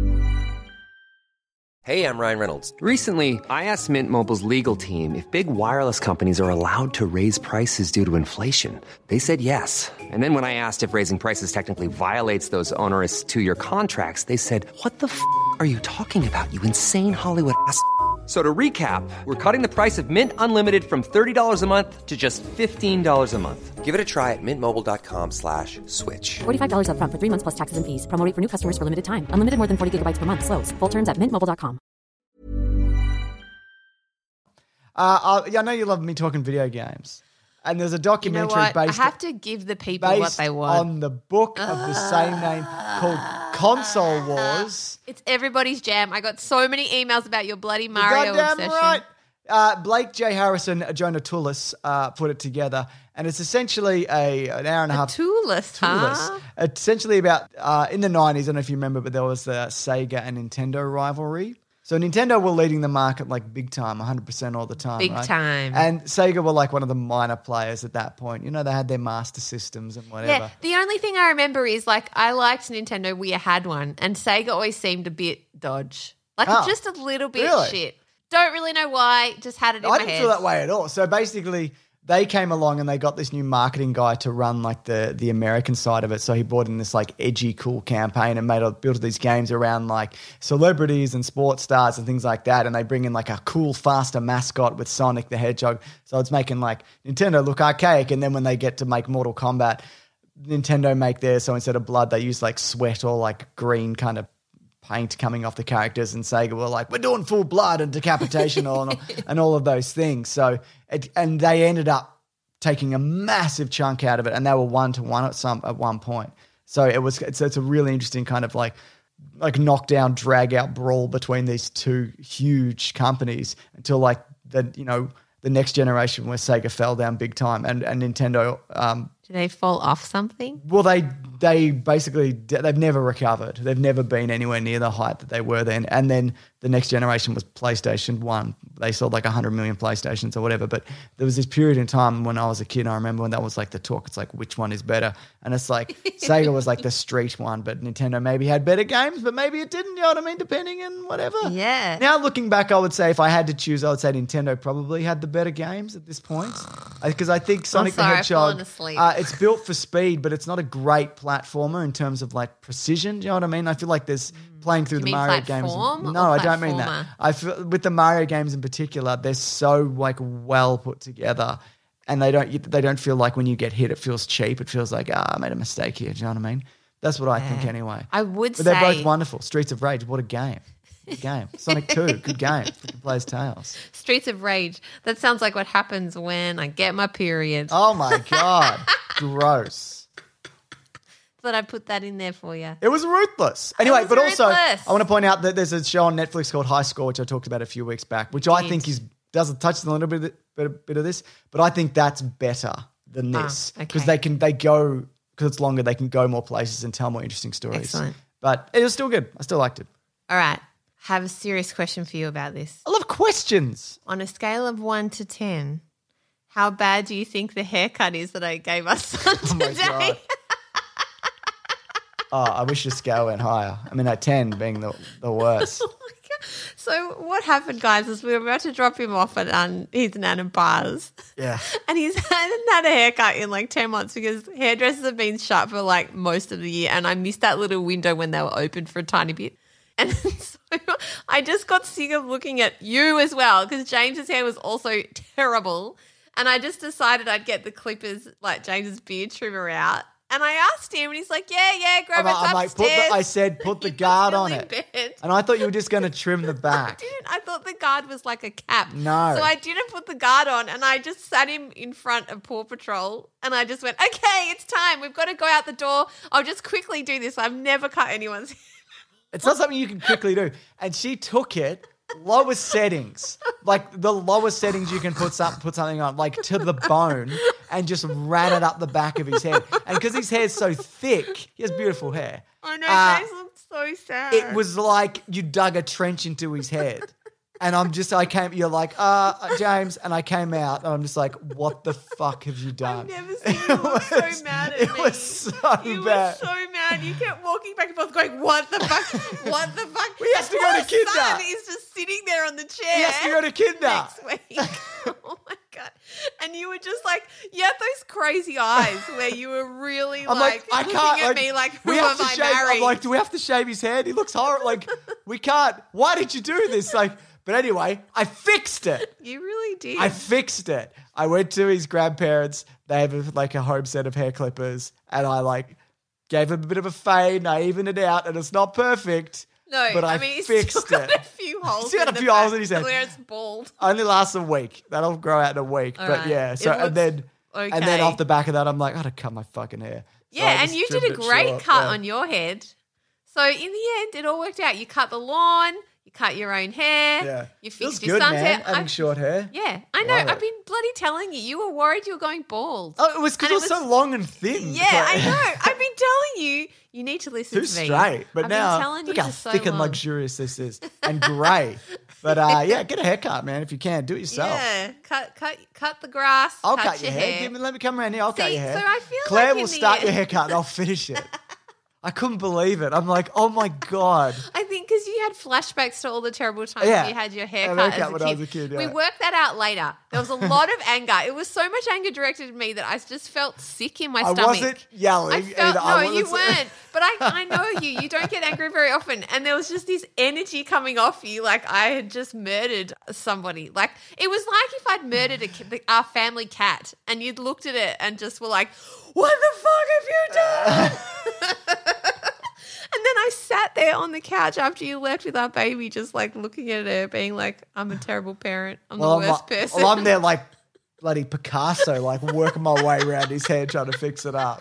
Speaker 1: Hey, I'm Ryan Reynolds.
Speaker 2: Recently, I asked Mint Mobile's legal team if big wireless companies are allowed to raise prices due to inflation. They said yes. And then when I asked if raising prices technically violates those onerous two-year contracts, they said, what the f*** are you talking about, you insane Hollywood ass f- So to recap, we're cutting the price of Mint Unlimited from thirty dollars a month to just fifteen dollars a month.
Speaker 1: Give it a try at mintmobile.com slash switch.
Speaker 3: forty-five dollars up front for three months plus taxes and fees. Promo rate for new customers for limited time. Unlimited more than forty gigabytes per month. Slows full terms at mint mobile dot com.
Speaker 5: Uh, I, I know you love me talking video games. And there's a
Speaker 4: You know
Speaker 5: documentary
Speaker 4: what? I
Speaker 5: based,
Speaker 4: have to give the people what
Speaker 5: based
Speaker 4: they want.
Speaker 5: on the book of the same name called Console Wars.
Speaker 4: It's everybody's jam. I got so many emails about your bloody Mario
Speaker 5: Goddamn
Speaker 4: obsession.
Speaker 5: right. Uh, Blake J. Harrison, Jonah Tullis uh, put it together, and it's essentially a an hour and a,
Speaker 4: A
Speaker 5: half.
Speaker 4: tool list,
Speaker 5: Toolless.
Speaker 4: huh?
Speaker 5: Essentially about uh, in the nineties. I don't know if you remember, but there was the Sega and Nintendo rivalry. So Nintendo were leading the market like big time, one hundred percent all the time.
Speaker 4: Big
Speaker 5: right?
Speaker 4: time.
Speaker 5: And Sega were like one of the minor players at that point. You know, they had their master systems and whatever.
Speaker 4: Yeah, the only thing I remember is like I liked Nintendo. We had one, and Sega always seemed a bit dodge, like
Speaker 5: Oh,
Speaker 4: just a little bit
Speaker 5: really?
Speaker 4: shit. Don't really know why. Just had it in
Speaker 5: I
Speaker 4: my
Speaker 5: didn't
Speaker 4: head.
Speaker 5: feel that way at all. So basically, they came along and they got this new marketing guy to run like the the American side of it. So he brought in this like edgy, cool campaign and made a, built these games around like celebrities and sports stars and things like that. And they bring in like a cool, faster mascot with Sonic the Hedgehog. So it's making like Nintendo look archaic. And then when they get to make Mortal Kombat, Nintendo make theirs. So instead of blood, they use like sweat or like green kind of paint coming off the characters, and Sega were like, we're doing full blood and decapitation and, and all of those things. So, it, and they ended up taking a massive chunk out of it, and they were one to one at some at one point. So it was it's, it's a really interesting kind of like like knockdown, drag out brawl between these two huge companies until like the you know the next generation where Sega fell down big time and and Nintendo. Um,
Speaker 4: Did they fall off something?
Speaker 5: Well, they they basically they've never recovered. They've never been anywhere near the height that they were then. And then the next generation was PlayStation One. They sold like a hundred million PlayStations or whatever. But there was this period in time when I was a kid. I remember when that was like the talk. It's like which one is better? And it's like Sega was like the street one, but Nintendo maybe had better games, but maybe it didn't. You know what I mean? Depending on whatever.
Speaker 4: Yeah.
Speaker 5: Now looking back, I would say if I had to choose, I would say Nintendo probably had the better games at this point because I think Sonic
Speaker 4: sorry,
Speaker 5: the
Speaker 4: I've fallen
Speaker 5: Hedgehog.
Speaker 4: asleep.
Speaker 5: Uh, it's built for speed, but it's not a great platformer in terms of like precision. Do you know what I mean? I feel like there's playing through
Speaker 4: You
Speaker 5: the
Speaker 4: mean
Speaker 5: Mario games.
Speaker 4: platform
Speaker 5: No,
Speaker 4: or
Speaker 5: I don't mean that.
Speaker 4: platformer?
Speaker 5: I feel with the Mario games in particular, they're so like well put together, and they don't they don't feel like when you get hit, it feels cheap. It feels like ah, I made a mistake here. Do you know what I mean? That's what I think anyway.
Speaker 4: I would
Speaker 5: But
Speaker 4: say
Speaker 5: they're both wonderful. Streets of Rage, what a game. Good game. Sonic two, good game. Freaking plays Tails.
Speaker 4: Streets of Rage. That sounds like what happens when I get my period.
Speaker 5: Oh my God. Gross.
Speaker 4: Thought I'd put that in there for you.
Speaker 5: It was ruthless. Anyway,
Speaker 4: was
Speaker 5: but also
Speaker 4: ruthless.
Speaker 5: I want to point out that there's a show on Netflix called High Score, which I talked about a few weeks back, which I
Speaker 4: Did.
Speaker 5: think is does touch on a little bit of, bit, bit of this, but I think that's better than this
Speaker 4: Ah,
Speaker 5: because
Speaker 4: okay.
Speaker 5: they can they go because it's longer. They can go more places and tell more interesting stories.
Speaker 4: Excellent.
Speaker 5: But it was still good. I still liked it.
Speaker 4: All right. Have a serious question for you about this.
Speaker 5: I love questions.
Speaker 4: On a scale of one to ten, how bad do you think the haircut is that I gave us on
Speaker 5: Oh my
Speaker 4: today?
Speaker 5: God. Oh, I wish the scale went higher. I mean, a ten being the, the worst.
Speaker 4: Oh my God. So what happened, guys, is we were about to drop him off at um, his Nana Bars.
Speaker 5: Yeah.
Speaker 4: And he's hadn't had a haircut in like ten months because hairdressers have been shut for like most of the year. And I missed that little window when they were open for a tiny bit. And so I just got sick of looking at you as well because James's hair was also terrible. and I just decided I'd get the clippers, like James's beard trimmer out. And I asked him, and he's like, yeah, yeah, grab
Speaker 5: I'm,
Speaker 4: it
Speaker 5: I'm like,
Speaker 4: upstairs.
Speaker 5: put the, I said, put the
Speaker 4: He was
Speaker 5: guard
Speaker 4: still
Speaker 5: on
Speaker 4: in
Speaker 5: it.
Speaker 4: bed.
Speaker 5: And I thought you were just going to trim the
Speaker 4: I
Speaker 5: back.
Speaker 4: didn't. I thought the guard was like a cap.
Speaker 5: No.
Speaker 4: So I didn't put the guard on, and I just sat him in front of Paw Patrol, and I just went, okay, it's time. We've got to go out the door. I'll just quickly do this. I've never cut anyone's hair.
Speaker 5: It's not something you can quickly do. And she took it, lowest settings, like the lowest settings you can put, some, put something on, like to the bone, and just ran it up the back of his head. And because his hair's so thick, he has beautiful hair.
Speaker 4: I know,
Speaker 5: Uh,
Speaker 4: James looked so sad.
Speaker 5: It was like you dug a trench into his head. And I'm just, I came, you're like, uh, James, and I came out, and I'm just like, what the fuck have you done?
Speaker 4: I've never seen you look so
Speaker 5: was-
Speaker 4: mad at
Speaker 5: it
Speaker 4: me.
Speaker 5: was so
Speaker 4: you
Speaker 5: bad.
Speaker 4: were so mad. You kept walking back and forth going, what the fuck? What the fuck?
Speaker 5: He has to go to
Speaker 4: Poor
Speaker 5: kinder.
Speaker 4: son is just sitting there on the chair.
Speaker 5: He has to go to kinder.
Speaker 4: Next week. Oh my God. And you were just like, you had those crazy eyes where you were really
Speaker 5: I'm
Speaker 4: like,
Speaker 5: like, I
Speaker 4: looking
Speaker 5: can't.
Speaker 4: at
Speaker 5: like,
Speaker 4: me like, who
Speaker 5: we have
Speaker 4: have
Speaker 5: to
Speaker 4: I
Speaker 5: shave.
Speaker 4: married?
Speaker 5: I'm like, do we have to shave his head? He looks horrible. Like, we can't. Why did you do this? Like, but anyway, I fixed it.
Speaker 4: you really did.
Speaker 5: I fixed it. I went to his grandparents. They have like a home set of hair clippers, and I like gave him a bit of a fade, and I evened it out, and it's not perfect.
Speaker 4: no,
Speaker 5: but I,
Speaker 4: I mean, he's
Speaker 5: fixed
Speaker 4: still got
Speaker 5: it.
Speaker 4: a few holes.
Speaker 5: He's got
Speaker 4: in
Speaker 5: a
Speaker 4: the
Speaker 5: few holes
Speaker 4: back
Speaker 5: in his head.
Speaker 4: where it's bald.
Speaker 5: Only lasts a week. That'll grow out in a week.
Speaker 4: All
Speaker 5: but
Speaker 4: right.
Speaker 5: yeah,
Speaker 4: It
Speaker 5: so and
Speaker 4: looks
Speaker 5: then and then
Speaker 4: okay.
Speaker 5: off the back of that, I'm like, I gotta cut my fucking hair. So I
Speaker 4: Yeah, and
Speaker 5: just
Speaker 4: you did
Speaker 5: trimmed
Speaker 4: a
Speaker 5: it
Speaker 4: great
Speaker 5: short.
Speaker 4: cut
Speaker 5: Yeah.
Speaker 4: on your head. So in the end, it all worked out. You cut the lawn, you cut your own hair,
Speaker 5: Yeah,
Speaker 4: you
Speaker 5: feels
Speaker 4: fixed your
Speaker 5: good,
Speaker 4: son's
Speaker 5: man.
Speaker 4: hair.
Speaker 5: Having
Speaker 4: I-
Speaker 5: short hair.
Speaker 4: Yeah, I know.
Speaker 5: Love
Speaker 4: I've
Speaker 5: it.
Speaker 4: been bloody telling you. You were worried you were going bald.
Speaker 5: Oh, it was because
Speaker 4: And
Speaker 5: it was, so long and thin.
Speaker 4: Yeah, I know. I've been telling you. You need to listen
Speaker 5: Too
Speaker 4: to me.
Speaker 5: straight. But
Speaker 4: I've
Speaker 5: now,
Speaker 4: been telling
Speaker 5: look
Speaker 4: you
Speaker 5: how
Speaker 4: for so
Speaker 5: thick and
Speaker 4: long.
Speaker 5: luxurious this is. And grey. But uh, yeah, get a haircut, man, if you can. Do it yourself.
Speaker 4: Yeah, cut, cut, cut the grass.
Speaker 5: I'll
Speaker 4: cut,
Speaker 5: cut your hair.
Speaker 4: hair.
Speaker 5: Give me, let me come around here. I'll cut
Speaker 4: See,
Speaker 5: your hair.
Speaker 4: so I feel
Speaker 5: Claire
Speaker 4: like
Speaker 5: will
Speaker 4: in the
Speaker 5: start your
Speaker 4: end-
Speaker 5: haircut and I'll finish it. I couldn't believe it. I'm like, oh my God.
Speaker 4: I think because you had flashbacks to all the terrible times
Speaker 5: Yeah.
Speaker 4: you had your
Speaker 5: A
Speaker 4: haircut
Speaker 5: haircut
Speaker 4: as a
Speaker 5: when
Speaker 4: kid.
Speaker 5: I was a kid,
Speaker 4: We
Speaker 5: yeah.
Speaker 4: worked that out later. There was a lot of anger. It was so much anger directed at me that I just felt sick in my
Speaker 5: I
Speaker 4: stomach.
Speaker 5: wasn't yelling
Speaker 4: I felt,
Speaker 5: either. I
Speaker 4: no, you
Speaker 5: wasn't-
Speaker 4: weren't. But I, I know you. You don't get angry very often. And there was just this energy coming off you like I had just murdered somebody. Like it was like if I'd murdered a, ki- the, our family cat and you'd looked at it and just were like, what the fuck have you done? And then I sat there on the couch after you left with our baby, just like looking at her, being like, I'm a terrible parent. I'm
Speaker 5: Well,
Speaker 4: the
Speaker 5: I'm
Speaker 4: worst
Speaker 5: like-
Speaker 4: person.
Speaker 5: well, I'm there like bloody Picasso, like working my way around his head trying to fix it up.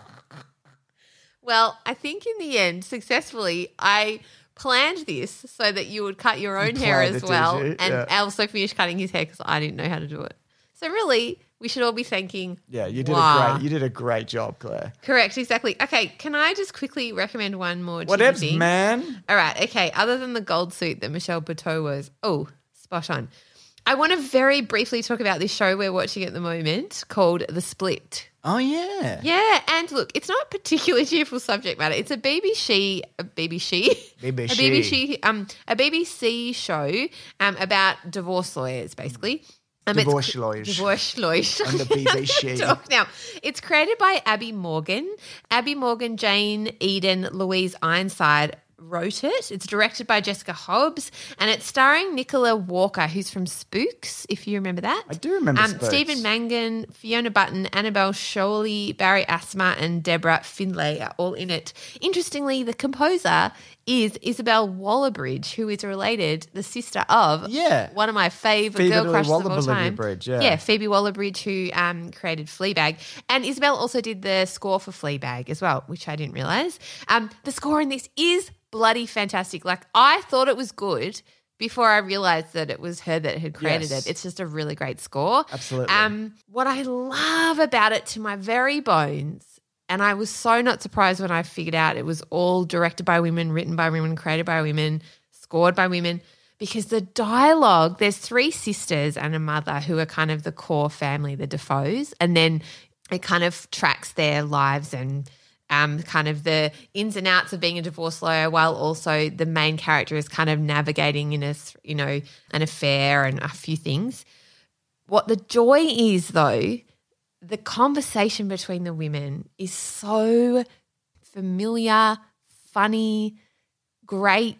Speaker 4: Well, I think in the end, successfully, I planned this so that you would cut your own hair
Speaker 5: planned
Speaker 4: as
Speaker 5: it, did
Speaker 4: well.
Speaker 5: you?
Speaker 4: And
Speaker 5: Yeah.
Speaker 4: I also finished cutting his hair because I didn't know how to do it. So really, we should all be thanking.
Speaker 5: Yeah, you did
Speaker 4: Wow.
Speaker 5: a great you did a great job, Claire.
Speaker 4: Correct, exactly. Okay, can I just quickly recommend one more?
Speaker 5: Whatevs,
Speaker 4: thing?
Speaker 5: man.
Speaker 4: All right, okay. Other than the gold suit that Michelle Buteau was, oh, spot on. I want to very briefly talk about this show we're watching at the moment called The Split.
Speaker 5: Oh yeah.
Speaker 4: Yeah, and look, it's not a particularly cheerful subject matter. It's a B B C, a B B C,
Speaker 5: B B
Speaker 4: a
Speaker 5: C.
Speaker 4: B B C, um, a B B C show um, about divorce lawyers, basically. Um, it's-
Speaker 5: Divorce lawyers.
Speaker 4: Divorce lawyers.
Speaker 5: On the B B C.
Speaker 4: Talk now. It's created by Abby Morgan. Abby Morgan, Jane Eden, Louise Ironside wrote it. It's directed by Jessica Hobbs, and it's starring Nicola Walker, who's from Spooks, if you remember that.
Speaker 5: I do remember Spooks.
Speaker 4: Stephen Mangan, Fiona Button, Annabelle Shawley, Barry Asma, and Deborah Finlay are all in it. Interestingly, the composer is Isabel Wallerbridge, who is related, the sister of
Speaker 5: Yeah.
Speaker 4: one of my favourite
Speaker 5: Phoebe
Speaker 4: girl crushes of all
Speaker 5: Waller-Bridge,
Speaker 4: time.
Speaker 5: yeah.
Speaker 4: yeah, Phoebe Waller-Bridge, who um, created Fleabag. And Isabel also did the score for Fleabag as well, which I didn't realise. Um, the score in this is bloody fantastic. Like, I thought it was good before I realised that it was her that had created
Speaker 5: Yes.
Speaker 4: it. It's just a really great score.
Speaker 5: Absolutely.
Speaker 4: Um, what I love about it to my very bones, and I was so not surprised when I figured out it was all directed by women, written by women, created by women, scored by women, because the dialogue, there's three sisters and a mother who are kind of the core family, the Defoes, and then it kind of tracks their lives and um, kind of the ins and outs of being a divorce lawyer, while also the main character is kind of navigating in a, you know, an affair and a few things. What the joy is, though, the conversation between the women is so familiar, funny, great,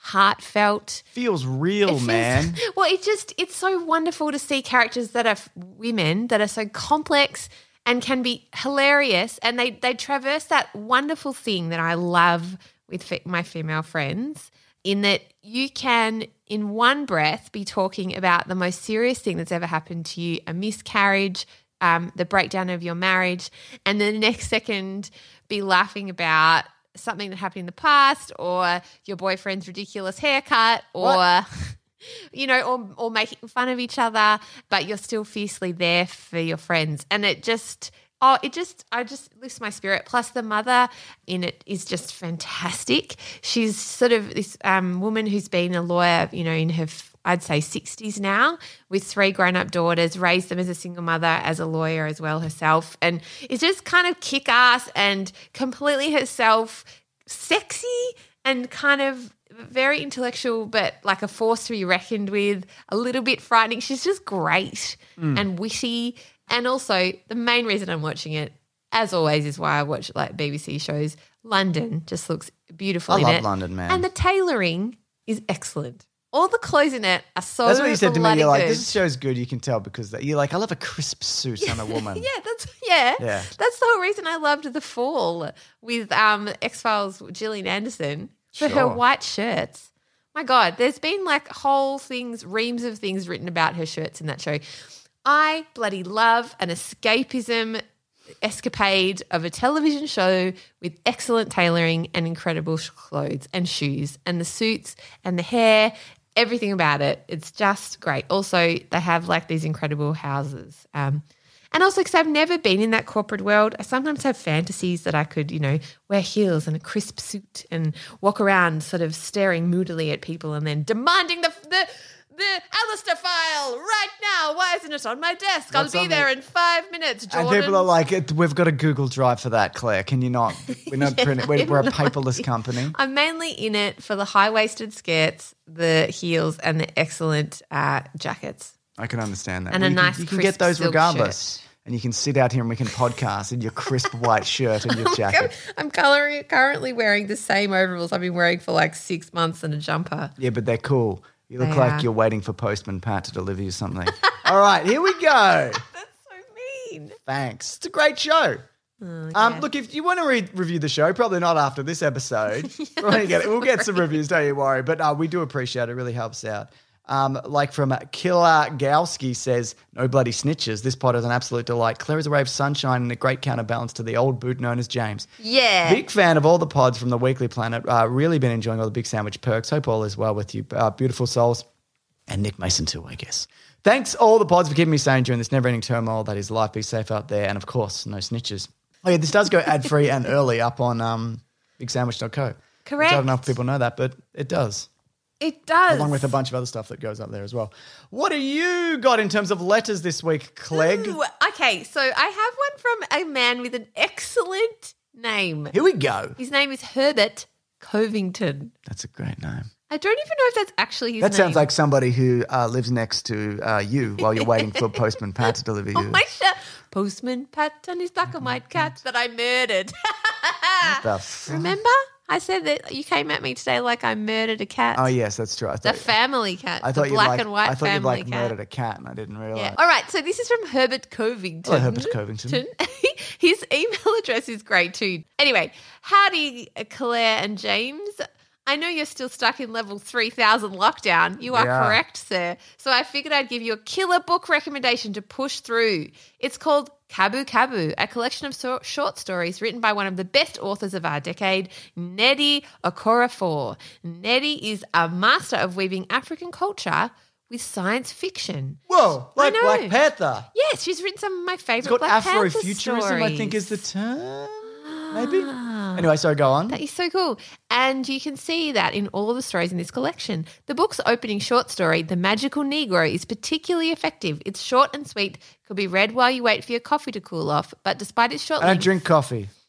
Speaker 4: heartfelt.
Speaker 5: Feels real,
Speaker 4: It feels-
Speaker 5: man.
Speaker 4: Well, it just, it's so wonderful to see characters that are f- women that are so complex and can be hilarious. And they, they traverse that wonderful thing that I love with fe- my female friends, in that you can, in one breath, be talking about the most serious thing that's ever happened to you, a miscarriage, um, the breakdown of your marriage, and then the next second be laughing about something that happened in the past, or your boyfriend's ridiculous haircut, or
Speaker 5: What?
Speaker 4: you know, or or making fun of each other, but you're still fiercely there for your friends. And it just, oh, it just, I just lifts my spirit. Plus the mother in it is just fantastic. She's sort of this um, woman who's been a lawyer, you know, in her, I'd say sixties now, with three grown-up daughters, raised them as a single mother, as a lawyer as well herself, and is just kind of kick-ass and completely herself, sexy and kind of very intellectual, but like a force to be reckoned with, a little bit frightening. She's just great and witty. And also the main reason I'm watching it, as always, is why I watch like B B C shows. London just looks beautiful
Speaker 5: I
Speaker 4: in
Speaker 5: love
Speaker 4: it.
Speaker 5: London, man.
Speaker 4: And the tailoring is excellent. All the clothes in it are so
Speaker 5: That's what you said to me.
Speaker 4: bloody
Speaker 5: You're like,
Speaker 4: good.
Speaker 5: this show's good. You can tell because that, you're like, I love a crisp suit on a woman.
Speaker 4: Yeah, that's yeah.
Speaker 5: Yeah.
Speaker 4: That's the whole reason I loved The Fall with um, X-Files Gillian Anderson for her
Speaker 5: Sure.
Speaker 4: white shirts. My God, there's been like whole things, reams of things written about her shirts in that show. I bloody love an escapism escapade of a television show with excellent tailoring and incredible sh- clothes and shoes and the suits and the hair, everything about it. It's just great. Also, they have like these incredible houses. Um, and also because I've never been in that corporate world, I sometimes have fantasies that I could, you know, wear heels and a crisp suit and walk around sort of staring moodily at people and then demanding the the the Alistair file right now. Why isn't it on my desk?
Speaker 5: What's
Speaker 4: I'll be
Speaker 5: on
Speaker 4: there
Speaker 5: the-
Speaker 4: in five minutes, Jordan.
Speaker 5: And people are like, "It- we've got a Google Drive for that, Claire. Can you not? We're not printing. We're, we're a paperless company.
Speaker 4: I'm mainly in it for the high-waisted skirts, the heels, and the excellent uh, jackets.
Speaker 5: I can understand that.
Speaker 4: And a
Speaker 5: you can-
Speaker 4: nice
Speaker 5: You can
Speaker 4: crisp
Speaker 5: get those
Speaker 4: silk
Speaker 5: regardless. And you can sit out here and we can podcast in your crisp white shirt and your jacket.
Speaker 4: I'm coloring, currently wearing the same overalls I've been wearing for like six months and a jumper.
Speaker 5: Yeah, but they're cool. You look
Speaker 4: They
Speaker 5: like
Speaker 4: are.
Speaker 5: you're waiting for Postman Pat to deliver you something. All right, here we go.
Speaker 4: That's so mean.
Speaker 5: Thanks. It's a great show.
Speaker 4: Oh,
Speaker 5: Um, look, if you want to re- review the show, probably not after this episode. We'll get, we'll get some reviews, don't you worry. But uh, we do appreciate it. It really helps out. Um, like from Killer Gowski says, no bloody snitches. This pod is an absolute delight. Claire is a ray of sunshine and a great counterbalance to the old boot known as James.
Speaker 4: Yeah.
Speaker 5: Big fan of all the pods from the Weekly Planet. Uh, really been enjoying all the Big Sandwich perks. Hope all is well with you, uh, beautiful souls. And Nick Mason too, I guess. Thanks all the pods for keeping me sane during this never-ending turmoil that is life. Be safe out there. And, of course, no snitches. Oh, yeah, this does go ad-free and early up on um, big sandwich dot co.
Speaker 4: Correct.
Speaker 5: I don't know if people know that, but it does.
Speaker 4: It does.
Speaker 5: Along with a bunch of other stuff that goes up there as well. What do you got in terms of letters this week, Clegg?
Speaker 4: Ooh, okay, so I have one from a man with an excellent name.
Speaker 5: Here we go.
Speaker 4: His name is Herbert Covington.
Speaker 5: That's a great name.
Speaker 4: I don't even know if that's actually his
Speaker 5: That
Speaker 4: name.
Speaker 5: sounds like somebody who uh, lives next to uh, you while you're waiting for Postman Pat to deliver you.
Speaker 4: Oh my shit. Postman Pat and his black and white cat that I murdered.
Speaker 5: The f-
Speaker 4: Remember? I said that you came at me today like I murdered a cat.
Speaker 5: oh, yes, that's true. I
Speaker 4: The
Speaker 5: thought,
Speaker 4: family cat.
Speaker 5: I thought
Speaker 4: the
Speaker 5: you'd
Speaker 4: black
Speaker 5: like,
Speaker 4: and white
Speaker 5: I thought you'd
Speaker 4: family
Speaker 5: like
Speaker 4: cat.
Speaker 5: murdered a cat and I didn't realize.
Speaker 4: Yeah. All right. So this is from Herbert Covington.
Speaker 5: Hello, Herbert Covington.
Speaker 4: His email address is great too. Anyway, howdy, Claire and James. I know you're still stuck in level three thousand lockdown. You are
Speaker 5: Yeah.
Speaker 4: correct, sir. So I figured I'd give you a killer book recommendation to push through. It's called Kabu Kabu, a collection of so- short stories written by one of the best authors of our decade, Nnedi Okorafor. Nnedi is a master of weaving African culture with science fiction.
Speaker 5: Whoa, like
Speaker 4: know.
Speaker 5: Black Panther.
Speaker 4: Yes, she's written some of my
Speaker 5: It's
Speaker 4: favorite
Speaker 5: got
Speaker 4: Black Panther
Speaker 5: Afrofuturism, I think is the
Speaker 4: stories.
Speaker 5: term, maybe? Anyway, so go on.
Speaker 4: That is so cool. And you can see that in all of the stories in this collection. The book's opening short story, The Magical Negro, is particularly effective. It's short and sweet, could be read while you wait for your coffee to cool off, but despite its short
Speaker 5: I don't
Speaker 4: length,
Speaker 5: drink coffee.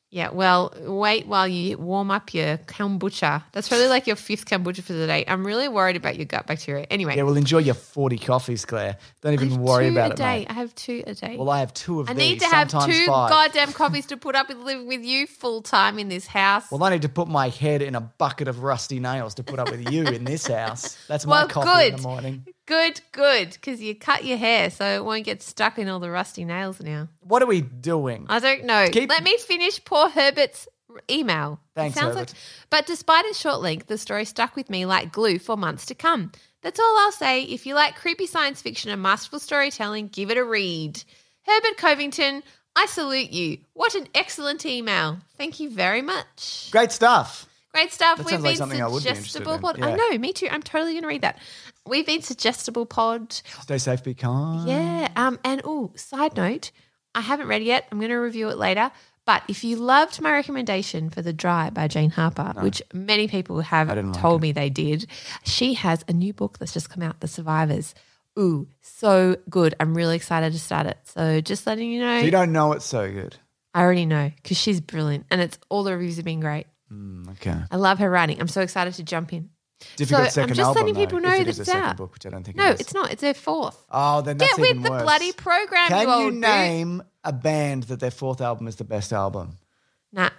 Speaker 4: Yeah, well, wait while you warm up your kombucha. That's probably like your fifth kombucha for the day. I'm really worried about your gut bacteria. Anyway.
Speaker 5: Yeah, well, enjoy your forty coffees, Claire. Don't
Speaker 4: I
Speaker 5: even
Speaker 4: have
Speaker 5: worry
Speaker 4: two
Speaker 5: about
Speaker 4: a
Speaker 5: it,
Speaker 4: day.
Speaker 5: mate.
Speaker 4: I have two a day.
Speaker 5: Well, I have two of
Speaker 4: I
Speaker 5: these,
Speaker 4: need to have
Speaker 5: sometimes
Speaker 4: two
Speaker 5: five.
Speaker 4: goddamn coffees to put up with living with you full time in this house.
Speaker 5: Well, I need to put my head in a bucket of rusty nails to put up with you in this house. That's my
Speaker 4: Well,
Speaker 5: coffee
Speaker 4: good.
Speaker 5: in the morning.
Speaker 4: Good, good, because you cut your hair so it won't get stuck in all the rusty nails now.
Speaker 5: What are we doing?
Speaker 4: I don't know.
Speaker 5: Keep-
Speaker 4: Let me finish poor Herbert's email.
Speaker 5: Thanks,
Speaker 4: It sounds
Speaker 5: Herbert.
Speaker 4: like, but despite its short length, the story stuck with me like glue for months to come. That's all I'll say. If you like creepy science fiction and masterful storytelling, give it a read. Herbert Covington, I salute you. What an excellent email. Thank you very much.
Speaker 5: Great stuff.
Speaker 4: Great stuff.
Speaker 5: That
Speaker 4: We've
Speaker 5: sounds like
Speaker 4: been
Speaker 5: something I would be interested
Speaker 4: suggestible
Speaker 5: in.
Speaker 4: pod.
Speaker 5: Yeah.
Speaker 4: I know, me too. I'm totally going to read that. We've been suggestible pod.
Speaker 5: Stay safe, be kind.
Speaker 4: Yeah. Um. And oh, side note, I haven't read it yet. I'm going to review it later. But if you loved my recommendation for The Dry by Jane Harper, which many people have
Speaker 5: I didn't like
Speaker 4: told
Speaker 5: it.
Speaker 4: me they did, she has a new book that's just come out, The Survivors. Ooh, so good. I'm really excited to start it. So just letting you know.
Speaker 5: So you don't know it's so good.
Speaker 4: I already know because she's brilliant and it's all the reviews have been great.
Speaker 5: Okay.
Speaker 4: I love her writing. I'm so excited to jump in.
Speaker 5: Difficult
Speaker 4: so
Speaker 5: second
Speaker 4: I'm just
Speaker 5: album,
Speaker 4: letting people
Speaker 5: though,
Speaker 4: know
Speaker 5: if it
Speaker 4: that
Speaker 5: is a
Speaker 4: it's
Speaker 5: second
Speaker 4: out.
Speaker 5: book, which I don't think
Speaker 4: No,
Speaker 5: it is.
Speaker 4: it's not. It's their fourth.
Speaker 5: Oh, then that's
Speaker 4: Get with
Speaker 5: even
Speaker 4: the
Speaker 5: worse.
Speaker 4: bloody program,
Speaker 5: Can
Speaker 4: you
Speaker 5: you
Speaker 4: old dude.
Speaker 5: name a band that their fourth album is the best album?
Speaker 4: Nah.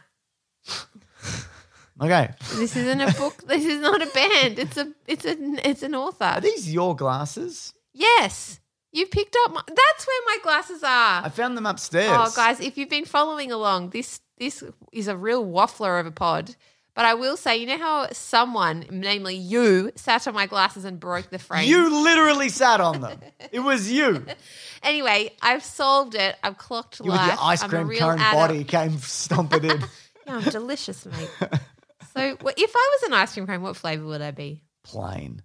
Speaker 5: Okay.
Speaker 4: This isn't a book. This is not a band. It's a it's a it's an author.
Speaker 5: Are these your glasses?
Speaker 4: Yes. You picked up my, that's where my glasses are.
Speaker 5: I found them upstairs.
Speaker 4: Oh guys, if you've been following along, this this is a real waffler of a pod. But I will say, you know how someone, namely you, sat on my glasses and broke the frame?
Speaker 5: You literally sat on them. It was you.
Speaker 4: Anyway, I've solved it. I've clocked
Speaker 5: You
Speaker 4: life.
Speaker 5: with your ice
Speaker 4: I'm a
Speaker 5: cream
Speaker 4: real
Speaker 5: cone
Speaker 4: adult.
Speaker 5: body came stomping in.
Speaker 4: Yeah, I'm delicious, mate. So well, if I was an ice cream cone, what flavour would I be?
Speaker 5: Plain.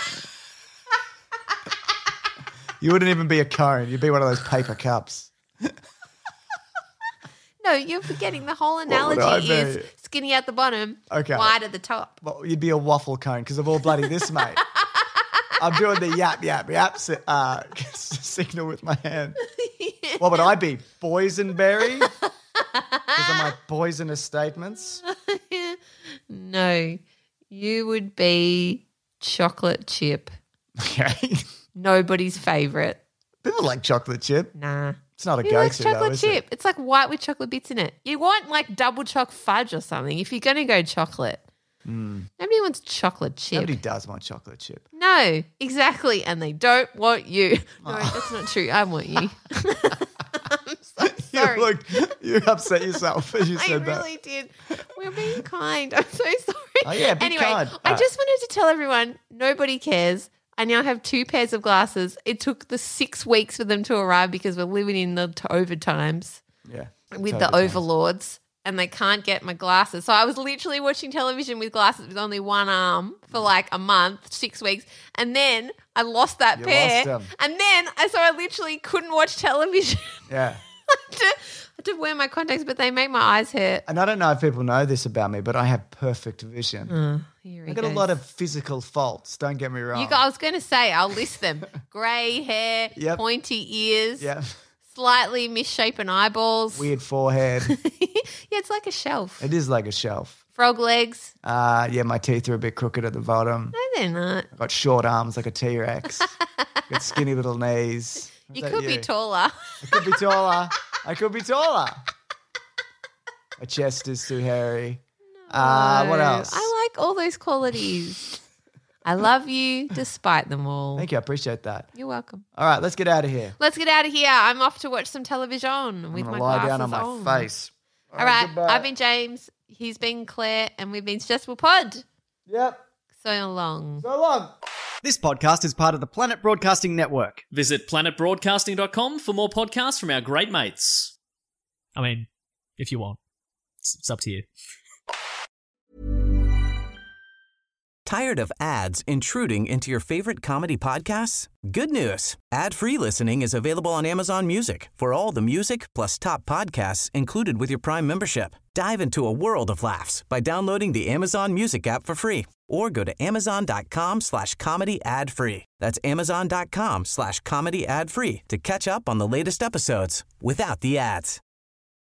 Speaker 5: You wouldn't even be a cone. You'd be one of those paper cups.
Speaker 4: No, you're forgetting the whole
Speaker 5: would
Speaker 4: analogy
Speaker 5: I
Speaker 4: is
Speaker 5: be?
Speaker 4: skinny at the bottom,
Speaker 5: Okay.
Speaker 4: wide at the top.
Speaker 5: Well, you'd be a waffle cone because of all bloody this, mate. I'm doing the yap, yap, yap si- uh, signal with my hand. What would I be? Boysenberry? Because of my poisonous statements?
Speaker 4: No, you would be chocolate chip.
Speaker 5: Okay.
Speaker 4: Nobody's favourite.
Speaker 5: People like chocolate chip.
Speaker 4: Nah.
Speaker 5: It's not a
Speaker 4: Who likes
Speaker 5: go-to, though,
Speaker 4: chocolate
Speaker 5: is
Speaker 4: chip?
Speaker 5: it?
Speaker 4: It's like white with chocolate bits in it. You want like double choc fudge or something if you're going to go chocolate. Nobody wants chocolate chip.
Speaker 5: Nobody does want chocolate chip.
Speaker 4: No, exactly. And they don't want you. No, that's not true. I want you. I'm so sorry.
Speaker 5: You looked, you upset yourself as you
Speaker 4: I
Speaker 5: said
Speaker 4: really did. We're being kind. I'm so sorry.
Speaker 5: Oh, yeah, be
Speaker 4: anyway,
Speaker 5: kind.
Speaker 4: I
Speaker 5: All
Speaker 4: just wanted to tell everyone nobody cares. I now have two pairs of glasses. It took the six weeks for them to arrive because we're living in the t- overtimes
Speaker 5: that. Yeah.
Speaker 4: with
Speaker 5: Totally
Speaker 4: the
Speaker 5: fine.
Speaker 4: overlords and they can't get my glasses. So I was literally watching television with glasses with only one arm for like a month, six weeks. And then I lost that
Speaker 5: You
Speaker 4: pair.
Speaker 5: lost 'em.
Speaker 4: And then I so I literally couldn't watch television.
Speaker 5: Yeah.
Speaker 4: I had to- I had to wear my contacts, but they make my eyes hurt.
Speaker 5: And I don't know if people know this about me, but I have perfect vision.
Speaker 4: Here
Speaker 5: I've
Speaker 4: he
Speaker 5: got a
Speaker 4: goes.
Speaker 5: lot of physical faults. Don't get me wrong.
Speaker 4: You got, I was going to say, I'll list them. Grey hair,
Speaker 5: Yep.
Speaker 4: pointy ears,
Speaker 5: Yeah.
Speaker 4: slightly misshapen eyeballs.
Speaker 5: Weird forehead.
Speaker 4: Yeah, it's like a shelf.
Speaker 5: It is like a shelf.
Speaker 4: Frog legs.
Speaker 5: Uh, yeah, my teeth are a bit crooked at the bottom.
Speaker 4: No, they're not.
Speaker 5: I've got short arms like a T-Rex. got skinny little knees. Is
Speaker 4: You
Speaker 5: that
Speaker 4: could be
Speaker 5: you?
Speaker 4: taller.
Speaker 5: I could be taller. I could be taller. My chest is too hairy. Uh, what
Speaker 4: No,
Speaker 5: else?
Speaker 4: I like all those qualities. I love you despite them all.
Speaker 5: Thank you. I appreciate that.
Speaker 4: You're welcome.
Speaker 5: All right, let's get out of here.
Speaker 4: Let's get out of here. I'm off to watch some television with
Speaker 5: I'm
Speaker 4: my
Speaker 5: gonna lie
Speaker 4: glasses
Speaker 5: down on my
Speaker 4: on.
Speaker 5: face.
Speaker 4: All right,
Speaker 5: goodbye.
Speaker 4: I've been James. He's been Claire, and we've been Suggestible Pod.
Speaker 5: Yep.
Speaker 4: So long.
Speaker 5: So long.
Speaker 6: This podcast is part of the Planet Broadcasting Network.
Speaker 7: Visit planet broadcasting dot com for more podcasts from our great mates. I mean, if you want. It's, it's up to you.
Speaker 8: Tired of ads intruding into your favorite comedy podcasts? Good news. Ad-free listening is available on Amazon Music for all the music plus top podcasts included with your Prime membership. Dive into a world of laughs by downloading the Amazon Music app for free or go to amazon.com slash comedy ad free. That's amazon.com slash comedy ad free to catch up on the latest episodes without the ads.